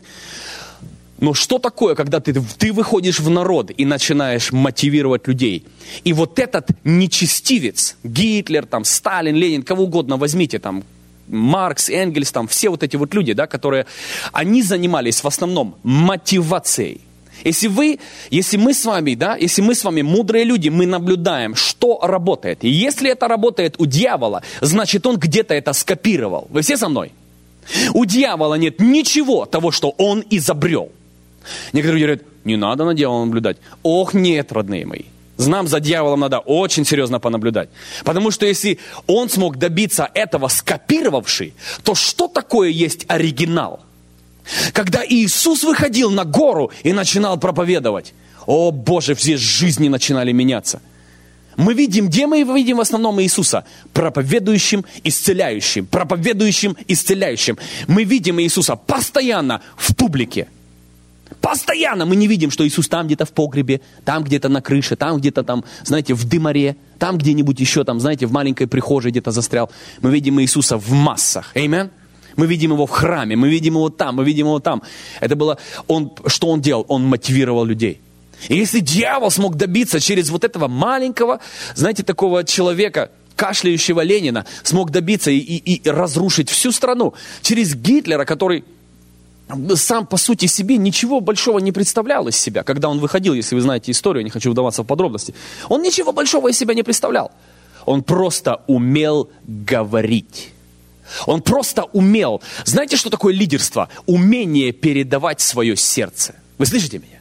Но что такое, когда ты, ты выходишь в народ и начинаешь мотивировать людей? И вот этот нечестивец, Гитлер, там, Сталин, Ленин, кого угодно возьмите, там, Маркс, Энгельс, там, все вот эти вот люди, да, которые, они занимались в основном мотивацией. Если вы, если мы с вами, да, если мы с вами мудрые люди, мы наблюдаем, что работает. И если это работает у дьявола, значит, он где-то это скопировал. Вы все со мной? У дьявола нет ничего того, что он изобрел. Некоторые говорят, не надо на дьявола наблюдать. Ох, нет, родные мои. Нам за дьяволом надо очень серьезно понаблюдать. Потому что если он смог добиться этого, скопировавший, то что такое есть оригинал? Когда Иисус выходил на гору и начинал проповедовать, о Боже, все жизни начинали меняться. Мы видим, где мы видим в основном Иисуса? Проповедующим, исцеляющим, проповедующим, исцеляющим. Мы видим Иисуса постоянно в публике. Постоянно мы не видим, что Иисус там где-то в погребе, там где-то на крыше, там где-то там, знаете, в дымаре, там где-нибудь еще там, знаете, в маленькой прихожей где-то застрял. Мы видим Иисуса в массах. Аминь. Мы видим его в храме, мы видим его там, мы видим его там. Это было, он, что он делал? Он мотивировал людей. И если дьявол смог добиться через вот этого маленького, знаете, такого человека, кашляющего Ленина, смог добиться и, и, и разрушить всю страну. Через Гитлера, который сам по сути себе ничего большого не представлял из себя. Когда он выходил, если вы знаете историю, не хочу вдаваться в подробности, он ничего большого из себя не представлял. Он просто умел говорить. Он просто умел. Знаете, что такое лидерство? Умение передавать свое сердце. Вы слышите меня?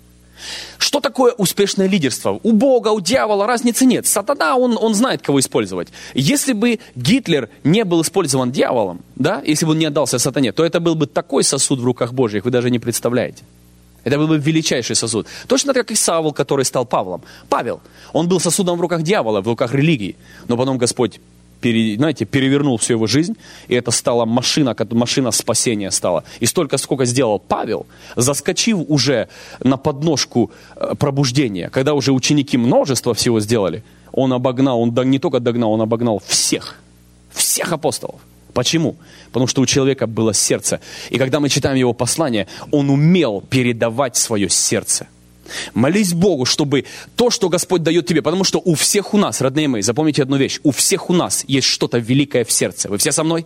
Что такое успешное лидерство? У Бога, у дьявола разницы нет. Сатана, он, он знает, кого использовать. Если бы Гитлер не был использован дьяволом, да, если бы он не отдался сатане, то это был бы такой сосуд в руках Божьих, вы даже не представляете. Это был бы величайший сосуд. Точно так, как и Савл, который стал Павлом. Павел, он был сосудом в руках дьявола, в руках религии. Но потом Господь, пере, знаете, перевернул всю его жизнь, и это стала машина, машина спасения стала. И столько, сколько сделал Павел, заскочив уже на подножку пробуждения, когда уже ученики множество всего сделали, он обогнал, он не только догнал, он обогнал всех, всех апостолов. Почему? Потому что у человека было сердце. И когда мы читаем его послание, он умел передавать свое сердце. Молись Богу, чтобы то, что Господь дает тебе, потому что у всех у нас, родные мои, запомните одну вещь, у всех у нас есть что-то великое в сердце. Вы все со мной?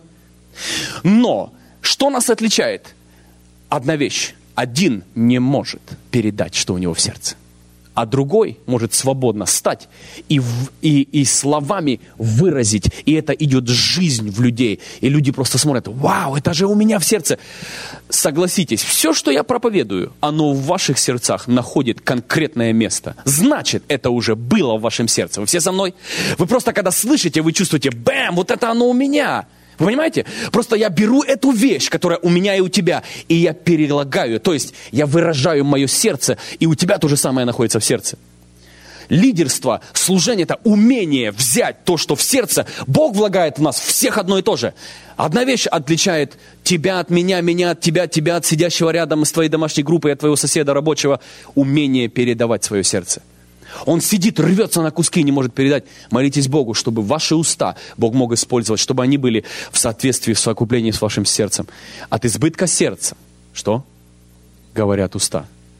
Но что нас отличает? Одна вещь. Один не может передать, что у него в сердце. А другой может свободно стать и, и, и словами выразить. И это идет жизнь в людей. И люди просто смотрят, вау, это же у меня в сердце. Согласитесь, все, что я проповедую, оно в ваших сердцах находит конкретное место. Значит, это уже было в вашем сердце. Вы все со мной? Вы просто когда слышите, вы чувствуете, бэм, вот это оно у меня. Вы понимаете? Просто я беру эту вещь, которая у меня и у тебя, и я перелагаю. То есть я выражаю мое сердце, и у тебя то же самое находится в сердце. Лидерство, служение – это умение взять то, что в сердце. Бог влагает в нас всех одно и то же. Одна вещь отличает тебя от меня, меня от тебя, тебя от сидящего рядом с твоей домашней группой, от твоего соседа рабочего. Умение передавать свое сердце. Он сидит, рвется на куски, не может передать. Молитесь Богу, чтобы ваши уста Бог мог использовать, чтобы они были в соответствии, в совокуплении с вашим сердцем. От избытка сердца, что? Говорят уста.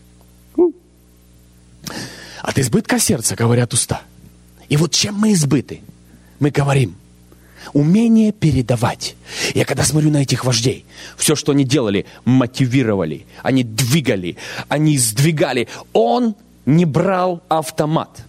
От избытка сердца говорят уста. И вот чем мы избыты? Мы говорим. Умение передавать. Я когда смотрю на этих вождей, все, что они делали, мотивировали, они двигали, они сдвигали. Он не брал автомат.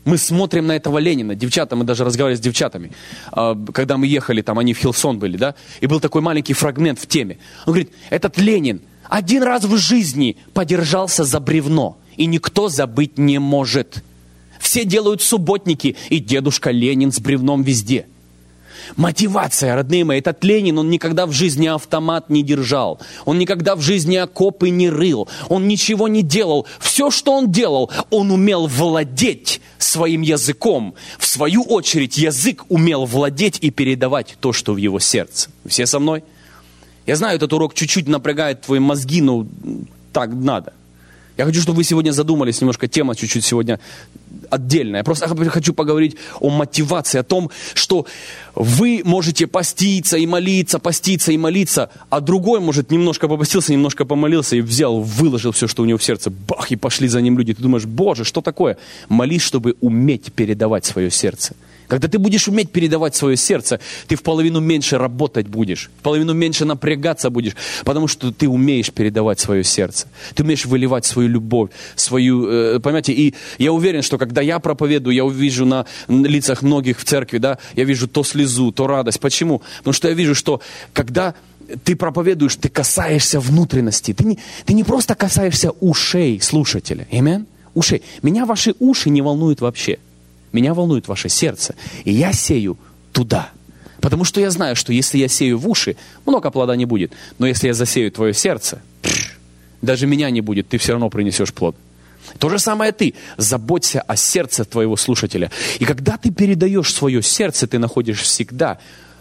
Мы смотрим на этого Ленина. Девчата, мы даже разговаривали с девчатами, когда мы ехали, там они в Хилсон были, да, и был такой маленький фрагмент в теме. Он говорит, этот Ленин один раз в жизни подержался за бревно, и никто забыть не может. Все делают субботники, и дедушка Ленин с бревном везде. Мотивация, родные мои, этот Ленин, он никогда в жизни автомат не держал. Он никогда в жизни окопы не рыл. Он ничего не делал. Все, что он делал, он умел владеть своим языком. В свою очередь, язык умел владеть и передавать то, что в его сердце. Все со мной? Я знаю, этот урок чуть-чуть напрягает твои мозги, но так надо. Я хочу, чтобы вы сегодня задумались, немножко тема чуть-чуть сегодня отдельная. Я просто хочу поговорить о мотивации, о том, что вы можете поститься и молиться, поститься и молиться, а другой, может, немножко попостился, немножко помолился и взял, выложил все, что у него в сердце. Бах, и пошли за ним люди. Ты думаешь, Боже, что такое? Молись, чтобы уметь передавать свое сердце. Когда ты будешь уметь передавать свое сердце, ты в половину меньше работать будешь, в половину меньше напрягаться будешь, потому что ты умеешь передавать свое сердце. Ты умеешь выливать свою любовь, свою, э, понимаете, и я уверен, что когда я проповедую, я увижу на лицах многих в церкви, да, я вижу то слезу, то радость. Почему? Потому что я вижу, что когда ты проповедуешь, ты касаешься внутренности, ты не, ты не просто касаешься ушей слушателя, аминь, ушей. Меня ваши уши не волнуют вообще. Меня волнует ваше сердце, и я сею туда. Потому что я знаю, что если я сею в уши, много плода не будет. Но если я засею твое сердце, даже меня не будет, ты все равно принесешь плод. То же самое ты. Заботься о сердце твоего слушателя. И когда ты передаешь свое сердце, ты находишь всегда,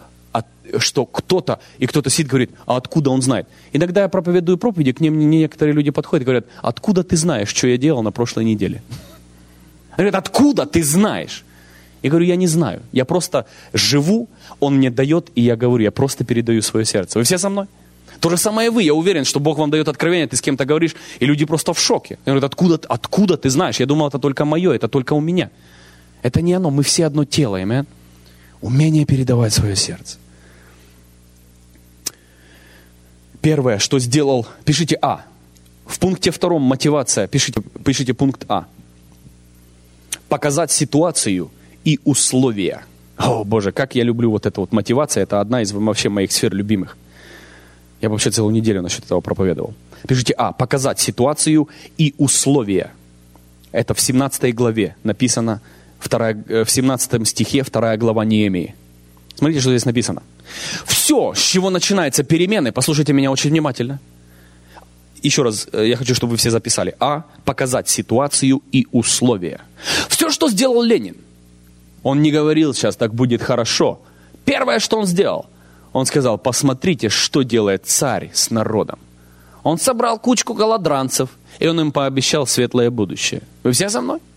что кто-то, и кто-то сидит и говорит, а откуда он знает? Иногда я проповедую проповеди, к ним некоторые люди подходят и говорят, откуда ты знаешь, что я делал на прошлой неделе? Говорят, откуда ты знаешь? Я говорю, я не знаю. Я просто живу, он мне дает, и я говорю, я просто передаю свое сердце. Вы все со мной? То же самое и вы. Я уверен, что Бог вам дает откровение, ты с кем-то говоришь, и люди просто в шоке. Говорят, откуда, откуда ты знаешь? Я думал, это только мое, это только у меня. Это не оно, мы все одно тело, аминь. Умение передавать свое сердце. Первое, что сделал, пишите А. В пункте втором мотивация, пишите, пишите пункт А. Показать ситуацию и условия. О, Боже, как я люблю вот эту вот мотивацию. Это одна из вообще моих сфер любимых. Я вообще целую неделю насчет этого проповедовал. Пишите А. Показать ситуацию и условия. Это в семнадцатой главе написано, вторая, в семнадцатом стихе, вторая глава Неемии. Смотрите, что здесь написано. Все, с чего начинаются перемены, послушайте меня очень внимательно. Еще раз, я хочу, чтобы вы все записали. А. Показать ситуацию и условия. Все, что сделал Ленин. Он не говорил сейчас, так будет хорошо. Первое, что он сделал, он сказал, посмотрите, что делает царь с народом. Он собрал кучку голодранцев, и он им пообещал светлое будущее. Вы все со мной?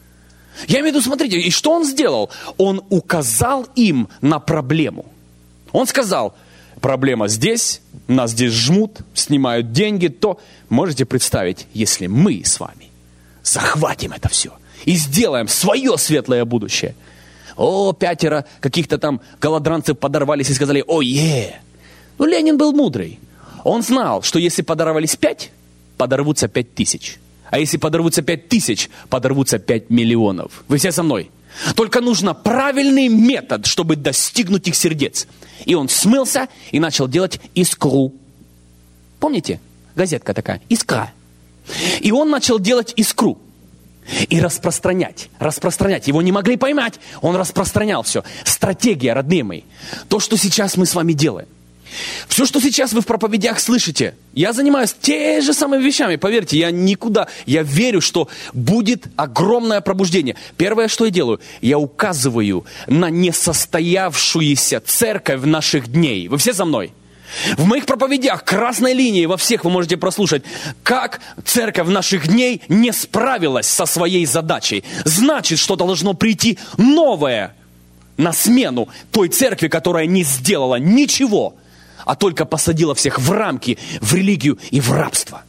Я имею в виду, смотрите, и что он сделал? Он указал им на проблему. Он сказал, проблема здесь, нас здесь жмут, снимают деньги, то можете представить, если мы с вами захватим это все и сделаем свое светлое будущее. О, пятеро каких-то там голодранцев подорвались и сказали, о-е. Ну, Ленин был мудрый. Он знал, что если подорвались пять, подорвутся пять тысяч. А если подорвутся пять тысяч, подорвутся пять миллионов. Вы все со мной? Только нужно правильный метод, чтобы достигнуть их сердец. И он смылся и начал делать искру. Помните? Газетка такая. Искра. И он начал делать искру. И распространять. Распространять. Его не могли поймать. Он распространял все. Стратегия, родные мои. То, что сейчас мы с вами делаем. Все, что сейчас вы в проповедях слышите, я занимаюсь те же самыми вещами. Поверьте, я никуда, я верю, что будет огромное пробуждение. Первое, что я делаю, я указываю на несостоявшуюся церковь наших дней. Вы все со мной? В моих проповедях красной линией во всех вы можете прослушать, как церковь наших дней не справилась со своей задачей. Значит, что должно прийти новое на смену той церкви, которая не сделала ничего, а только посадила всех в рамки, в религию и в рабство.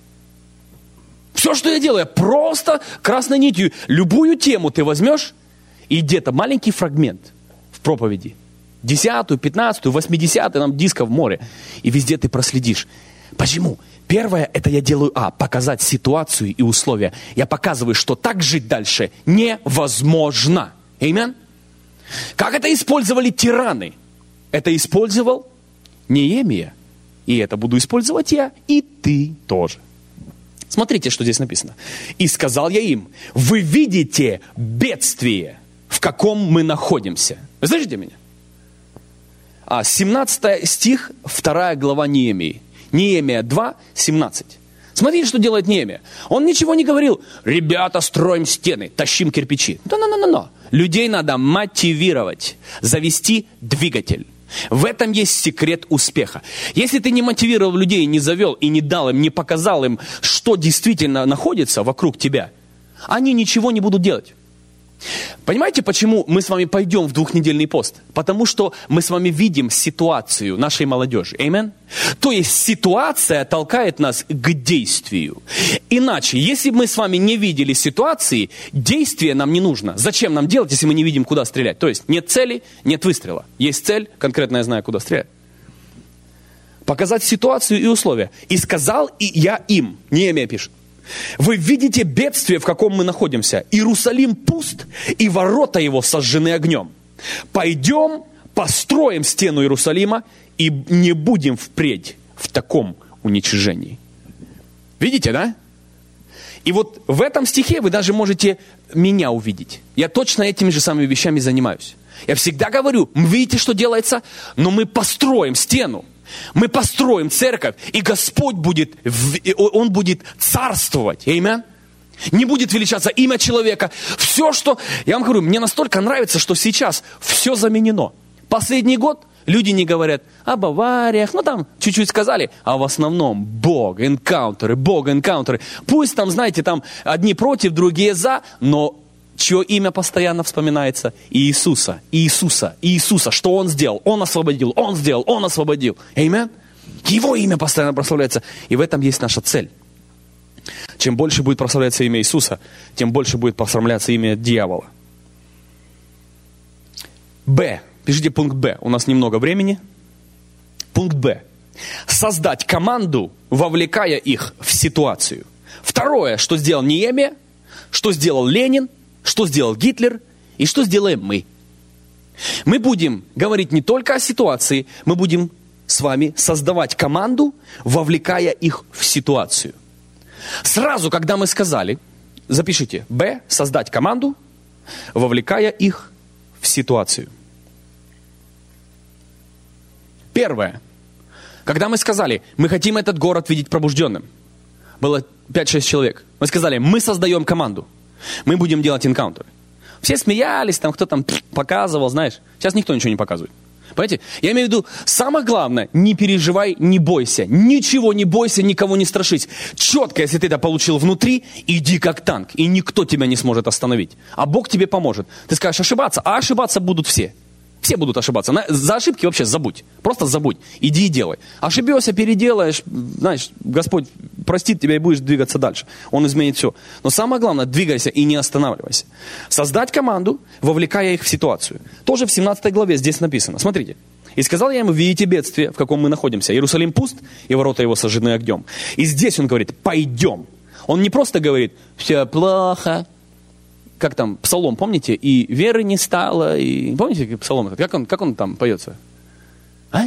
Все, что я делаю, просто красной нитью. Любую тему ты возьмешь, и где-то маленький фрагмент в проповеди, десятую, пятнадцатую, восьмидесятую, нам дисков в море, и везде ты проследишь. Почему? Первое, это я делаю А, показать ситуацию и условия. Я показываю, что так жить дальше невозможно. Аминь. Как это использовали тираны? Это использовал Неемия. И это буду использовать я, и ты тоже. Смотрите, что здесь написано. «И сказал я им, вы видите бедствие, в каком мы находимся». Вы слышите меня? А, семнадцатый стих, вторая глава Неемии. Неемия два, семнадцать. Смотрите, что делает Неемия. Он ничего не говорил. Ребята, строим стены, тащим кирпичи. Да-да-да-да. Людей надо мотивировать, завести двигатель. В этом есть секрет успеха. Если ты не мотивировал людей, не завел и не дал им, не показал им, что действительно находится вокруг тебя, они ничего не будут делать. Понимаете, почему мы с вами пойдем в двухнедельный пост? Потому что мы с вами видим ситуацию нашей молодежи. Аминь? То есть ситуация толкает нас к действию. Иначе, если мы с вами не видели ситуации, действие нам не нужно. Зачем нам делать, если мы не видим, куда стрелять? То есть нет цели, нет выстрела. Есть цель, конкретно я знаю, куда стрелять. Показать ситуацию и условия. «И сказал и я им». Неемия пишет. Вы видите бедствие, в каком мы находимся. Иерусалим пуст, и ворота его сожжены огнем. Пойдем, построим стену Иерусалима, и не будем впредь в таком уничижении. Видите, да? И вот в этом стихе вы даже можете меня увидеть. Я точно этими же самыми вещами занимаюсь. Я всегда говорю, видите, что делается? Но мы построим стену. Мы построим церковь, и Господь будет, Он будет царствовать. Аминь. Не будет величаться имя человека. Все, что... Я вам говорю, мне настолько нравится, что сейчас все заменено. Последний год люди не говорят об авариях, ну там чуть-чуть сказали, а в основном Бог, энкаунтеры, Бог, энкаунтеры. Пусть там, знаете, там одни против, другие за, но... Чье имя постоянно вспоминается? Иисуса, Иисуса, Иисуса. Что Он сделал? Он освободил, Он сделал, Он освободил. Аминь. Его имя постоянно прославляется. И в этом есть наша цель. Чем больше будет прославляться имя Иисуса, тем больше будет прославляться имя дьявола. Б. Пишите пункт Б. У нас немного времени. Пункт Б. Создать команду, вовлекая их в ситуацию. Второе, что сделал Неемия, что сделал Ленин, что сделал Гитлер и что сделаем мы. Мы будем говорить не только о ситуации, мы будем с вами создавать команду, вовлекая их в ситуацию. Сразу, когда мы сказали, запишите, Б, создать команду, вовлекая их в ситуацию. Первое. Когда мы сказали, мы хотим этот город видеть пробужденным, было пять-шесть человек. Мы сказали, мы создаем команду. Мы будем делать энкаунтеры. Все смеялись, там кто там показывал, знаешь. Сейчас никто ничего не показывает. Понимаете? Я имею в виду, самое главное, не переживай, не бойся. Ничего не бойся, никого не страшись. Четко, если ты это получил внутри, иди как танк. И никто тебя не сможет остановить. А Бог тебе поможет. Ты скажешь ошибаться, а ошибаться будут все. Все будут ошибаться. За ошибки вообще забудь. Просто забудь. Иди и делай. Ошибешься, переделаешь. Знаешь, Господь простит тебя и будешь двигаться дальше. Он изменит все. Но самое главное, двигайся и не останавливайся. Создать команду, вовлекая их в ситуацию. Тоже в семнадцатой главе здесь написано. Смотрите. «И сказал я ему, видите бедствие, в каком мы находимся. Иерусалим пуст, и ворота его сожжены огнем». И здесь он говорит, пойдем. Он не просто говорит, все плохо. Как там, псалом, помните? И веры не стало, и... Помните, как псалом этот? Как он, как он там поется? А?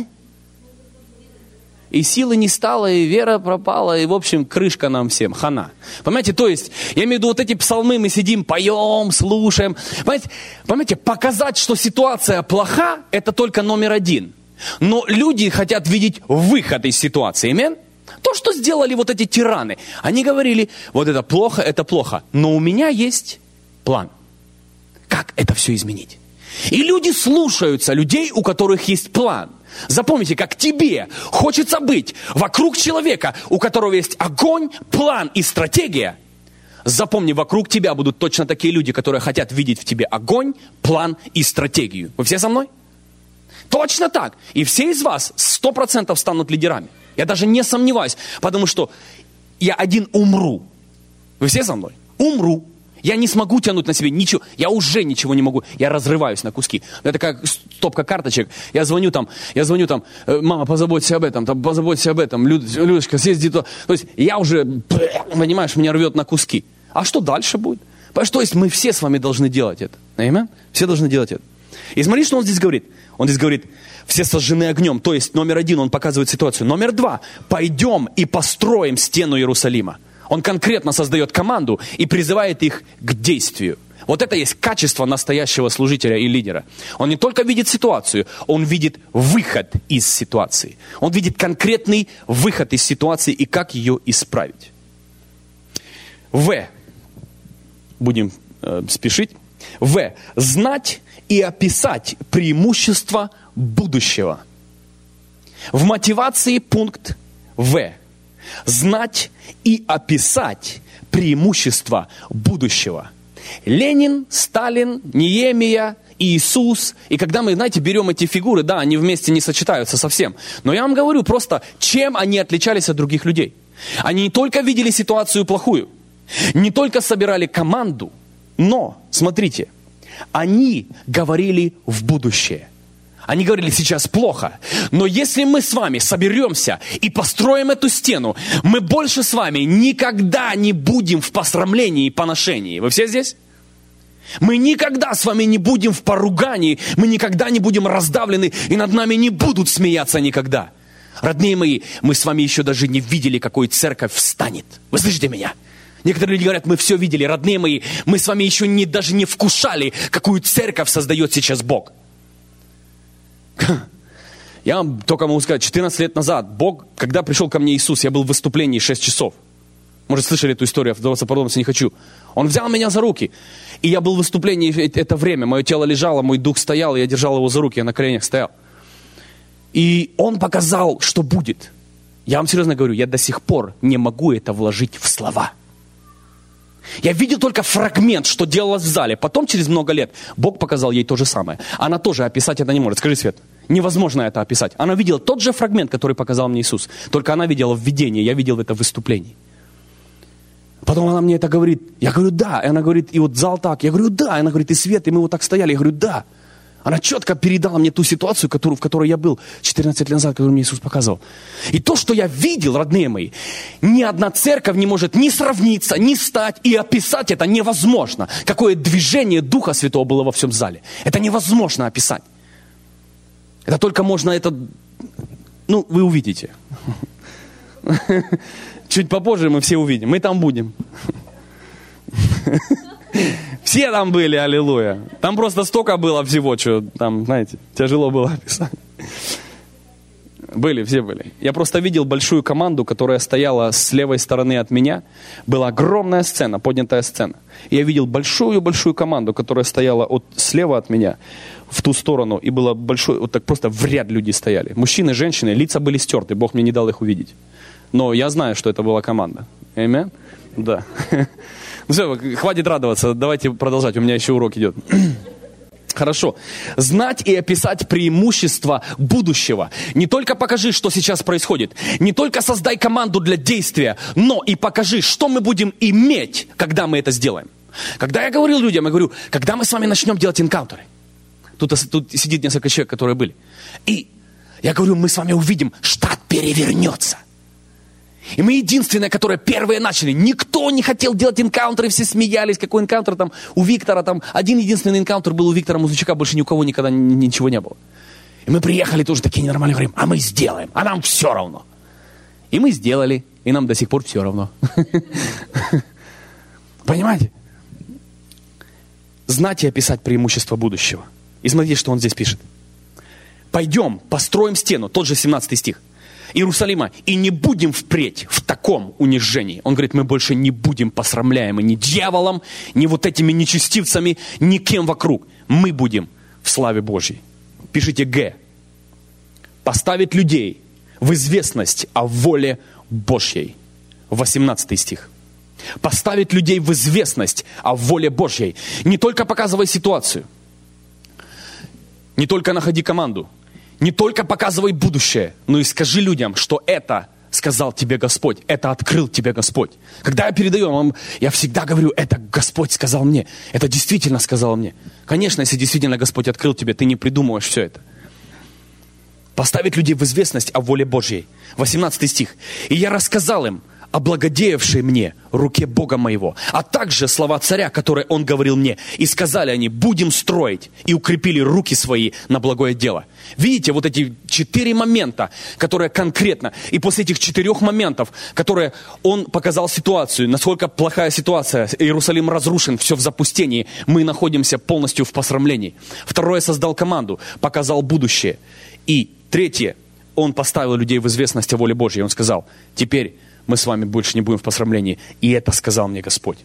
И силы не стало, и вера пропала, и, в общем, крышка нам всем, хана. Понимаете, то есть, я имею в виду, вот эти псалмы мы сидим, поем, слушаем. Понимаете, понимаете, показать, что ситуация плоха, это только номер один. Но люди хотят видеть выход из ситуации, аминь? То, что сделали вот эти тираны. Они говорили, вот это плохо, это плохо. Но у меня есть... план. Как это все изменить? И люди слушаются людей, у которых есть план. Запомните, как тебе хочется быть вокруг человека, у которого есть огонь, план и стратегия. Запомни, вокруг тебя будут точно такие люди, которые хотят видеть в тебе огонь, план и стратегию. Вы все со мной? Точно так. И все из вас сто процентов станут лидерами. Я даже не сомневаюсь, потому что я один умру. Вы все со мной? Умру. Я не смогу тянуть на себе ничего. Я уже ничего не могу. Я разрываюсь на куски. Это как стопка карточек. Я звоню там, я звоню там, мама, позаботься об этом, там, позаботься об этом, Люд, Людочка, съезди то. То есть я уже, понимаешь, меня рвет на куски. А что дальше будет? То есть мы все с вами должны делать это. Amen? Все должны делать это. И смотри, что он здесь говорит. Он здесь говорит, все сожжены огнем. То есть номер один, он показывает ситуацию. Номер два, пойдем и построим стену Иерусалима. Он конкретно создает команду и призывает их к действию. Вот это есть качество настоящего служителя и лидера. Он не только видит ситуацию, он видит выход из ситуации. Он видит конкретный выход из ситуации и как ее исправить. В. Будем э, спешить. В. Знать и описать преимущества будущего. В мотивации пункт В. Знать и описать преимущества будущего. Ленин, Сталин, Неемия, Иисус. И когда мы, знаете, берем эти фигуры, да, они вместе не сочетаются совсем. Но я вам говорю просто, чем они отличались от других людей. Они не только видели ситуацию плохую, не только собирали команду, но, смотрите, они говорили в будущее. Они говорили, сейчас плохо, но если мы с вами соберемся и построим эту стену, мы больше с вами никогда не будем в посрамлении и поношении. Вы все здесь? Мы никогда с вами не будем в поругании, мы никогда не будем раздавлены, и над нами не будут смеяться никогда. Родные мои, мы с вами еще даже не видели, какой церковь встанет. Вы слышите меня? Некоторые люди говорят, мы все видели, родные мои, мы с вами еще не, даже не вкушали, какую церковь создает сейчас Бог. Я вам только могу сказать, четырнадцать лет назад, Бог, когда пришел ко мне Иисус, я был в выступлении шесть часов. Может, слышали эту историю, вдаваться подробности не хочу. Он взял меня за руки, и я был в выступлении это время. Мое тело лежало, мой дух стоял, и я держал его за руки, я на коленях стоял. И он показал, что будет. Я вам серьезно говорю, я до сих пор не могу это вложить в слова. Я видел только фрагмент, что делалось в зале. Потом, через много лет, Бог показал ей то же самое. Она тоже описать это не может. Скажи, Свет, невозможно это описать. Она видела тот же фрагмент, который показал мне Иисус. Только она видела в видении, я видел это в выступлении. Потом она мне это говорит. Я говорю, да. И она говорит, и вот зал так. Я говорю, да. И она говорит, и Свет, и мы вот так стояли. Я говорю, да. Она четко передала мне ту ситуацию, которую, в которой я был четырнадцать лет назад, которую мне Иисус показывал. И то, что я видел, родные мои, ни одна церковь не может ни сравниться, ни стать, и описать это невозможно. Какое движение Духа Святого было во всем зале. Это невозможно описать. Это только можно это... Ну, вы увидите. Чуть попозже мы все увидим. Мы там будем. Все там были, аллилуйя. Там просто столько было всего, что там, знаете, тяжело было описать. Были, все были. Я просто видел большую команду, которая стояла с левой стороны от меня. Была огромная сцена, поднятая сцена. И я видел большую-большую команду, которая стояла от, слева от меня в ту сторону. И было большое, вот так просто в ряд люди стояли. Мужчины, женщины, лица были стерты. Бог мне не дал их увидеть. Но я знаю, что это была команда. Аминь? Да. Ну все, хватит радоваться, давайте продолжать, у меня еще урок идет. Хорошо. Знать и описать преимущества будущего. Не только покажи, что сейчас происходит, не только создай команду для действия, но и покажи, что мы будем иметь, когда мы это сделаем. Когда я говорил людям, я говорю, когда мы с вами начнем делать энкаунтеры. Тут, тут сидит несколько человек, которые были. И я говорю, мы с вами увидим, штат перевернется. И мы единственные, которые первые начали. Никто не хотел делать энкаунтеры, все смеялись. Какой энкаунтер там у Виктора? Там один единственный энкаунтер был у Виктора Музычака, больше ни у кого никогда ничего не было. И мы приехали тоже такие ненормальные, говорим, а мы сделаем, а нам все равно. И мы сделали, и нам до сих пор все равно. Понимаете? Знать и описать преимущества будущего. И смотрите, что он здесь пишет. Пойдем, построим стену, тот же семнадцатый стих. Иерусалима, и не будем впредь в таком унижении. Он говорит, мы больше не будем посрамляемы ни дьяволом, ни вот этими нечестивцами, ни кем вокруг. Мы будем в славе Божьей. Пишите Г. Поставить людей в известность о воле Божьей. восемнадцатый стих. Поставить людей в известность о воле Божьей. Не только показывай ситуацию, не только находи команду, не только показывай будущее, но и скажи людям, что это сказал тебе Господь, это открыл тебе Господь. Когда я передаю вам, я всегда говорю, это Господь сказал мне, это действительно сказал мне. Конечно, если действительно Господь открыл тебе, ты не придумываешь все это. Поставить людей в известность о воле Божьей. восемнадцатый стих. «И я рассказал им о благодеявшей мне руке Бога моего, а также слова царя, которые он говорил мне. И сказали они, будем строить, и укрепили руки свои на благое дело». Видите, вот эти четыре момента, которые конкретно, и после этих четырех моментов, которые он показал ситуацию, насколько плохая ситуация, Иерусалим разрушен, все в запустении, мы находимся полностью в посрамлении. Второе, создал команду, показал будущее. И третье, он поставил людей в известность о воле Божьей. Он сказал, теперь мы с вами больше не будем в посрамлении. И это сказал мне Господь.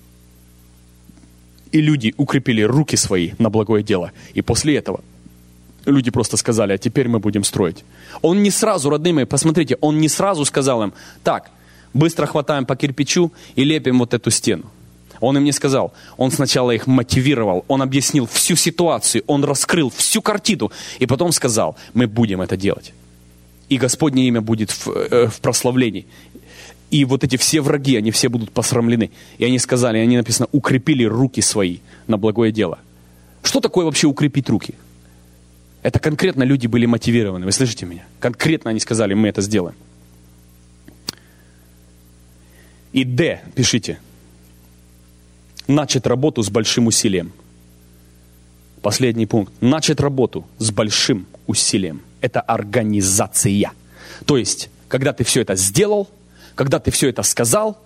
И люди укрепили руки свои на благое дело. И после этого люди просто сказали, а теперь мы будем строить. Он не сразу, родные мои, посмотрите, он не сразу сказал им, так, быстро хватаем по кирпичу и лепим вот эту стену. Он им не сказал. Он сначала их мотивировал, он объяснил всю ситуацию, он раскрыл всю картину. И потом сказал, мы будем это делать. И Господне имя будет в, э, в прославлении. И вот эти все враги, они все будут посрамлены. И они сказали, они написано, укрепили руки свои на благое дело. Что такое вообще укрепить руки? Это конкретно люди были мотивированы. Вы слышите меня? Конкретно они сказали, мы это сделаем. И Д, пишите. Начать работу с большим усилием. Последний пункт. Начать работу с большим усилием. Это организация. То есть, когда ты все это сделал, когда ты все это сказал,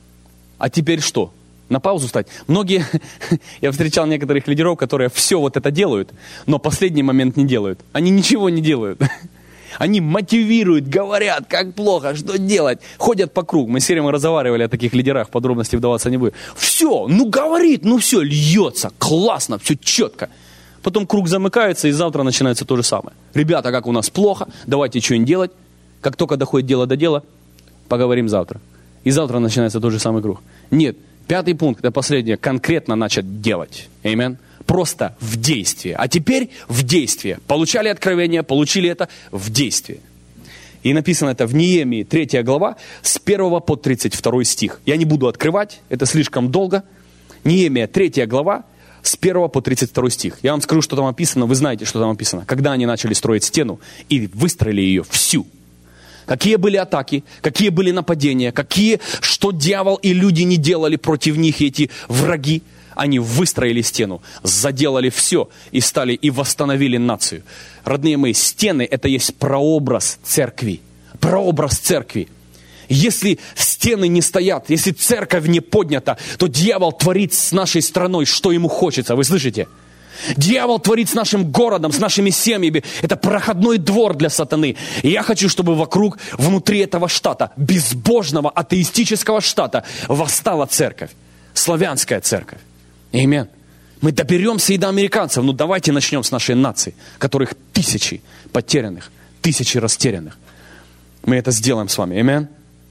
а теперь что? На паузу встать. Многие, я встречал некоторых лидеров, которые все вот это делают, но последний момент не делают. Они ничего не делают. Они мотивируют, говорят, как плохо, что делать. Ходят по кругу. Мы с Сергеем разговаривали о таких лидерах, подробности вдаваться не будем. Все, ну говорит, ну все, льется, классно, все четко. Потом круг замыкается, и завтра начинается то же самое. Ребята, как у нас плохо, давайте что-нибудь делать. Как только доходит дело до дела, поговорим завтра. И завтра начинается тот же самый круг. Нет, пятый пункт, это последнее, конкретно начать делать. Аминь. Просто в действии. А теперь в действии. Получали откровение, получили это в действии. И написано это в Неемии, третья глава, с первого по тридцать второй стих. Я не буду открывать, это слишком долго. Неемия, третья глава, с первого по тридцать второй стих. Я вам скажу, что там написано, вы знаете, что там написано. Когда они начали строить стену и выстроили ее всю. Какие были атаки, какие были нападения, какие, что дьявол и люди не делали против них, эти враги. Они выстроили стену, заделали все и стали и восстановили нацию. Родные мои, стены это есть прообраз церкви. Прообраз церкви. Если стены не стоят, если церковь не поднята, то дьявол творит с нашей страной, что ему хочется. Вы слышите? Дьявол творит с нашим городом, с нашими семьями. Это проходной двор для сатаны. И я хочу, чтобы вокруг, внутри этого штата, безбожного, атеистического штата, восстала церковь. Славянская церковь. Аминь. Мы доберемся и до американцев. Ну давайте начнем с нашей нации, которых тысячи потерянных, тысячи растерянных. Мы это сделаем с вами. Аминь.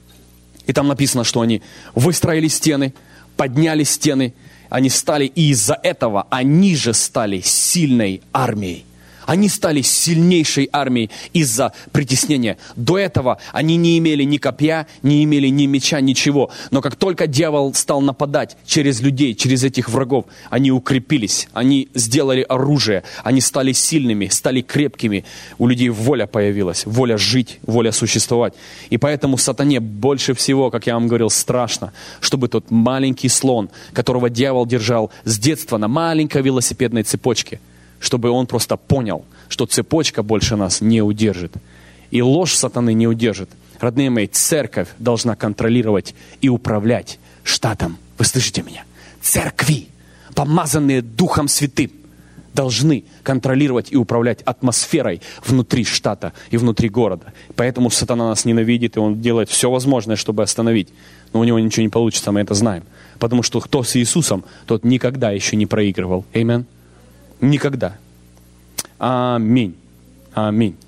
И там написано, что они выстроили стены, подняли стены. Они стали, и из-за этого они же стали сильной армией. Они стали сильнейшей армией из-за притеснения. До этого они не имели ни копья, не имели ни меча, ничего. Но как только дьявол стал нападать через людей, через этих врагов, они укрепились, они сделали оружие, они стали сильными, стали крепкими. У людей воля появилась, воля жить, воля существовать. И поэтому сатане больше всего, как я вам говорил, страшно, чтобы тот маленький слон, которого дьявол держал с детства на маленькой велосипедной цепочке, чтобы он просто понял, что цепочка больше нас не удержит. И ложь сатаны не удержит. Родные мои, церковь должна контролировать и управлять штатом. Вы слышите меня? Церкви, помазанные Духом Святым, должны контролировать и управлять атмосферой внутри штата и внутри города. Поэтому сатана нас ненавидит, и он делает все возможное, чтобы остановить. Но у него ничего не получится, мы это знаем. Потому что кто с Иисусом, тот никогда еще не проигрывал. Аминь. Никогда. Аминь. Аминь.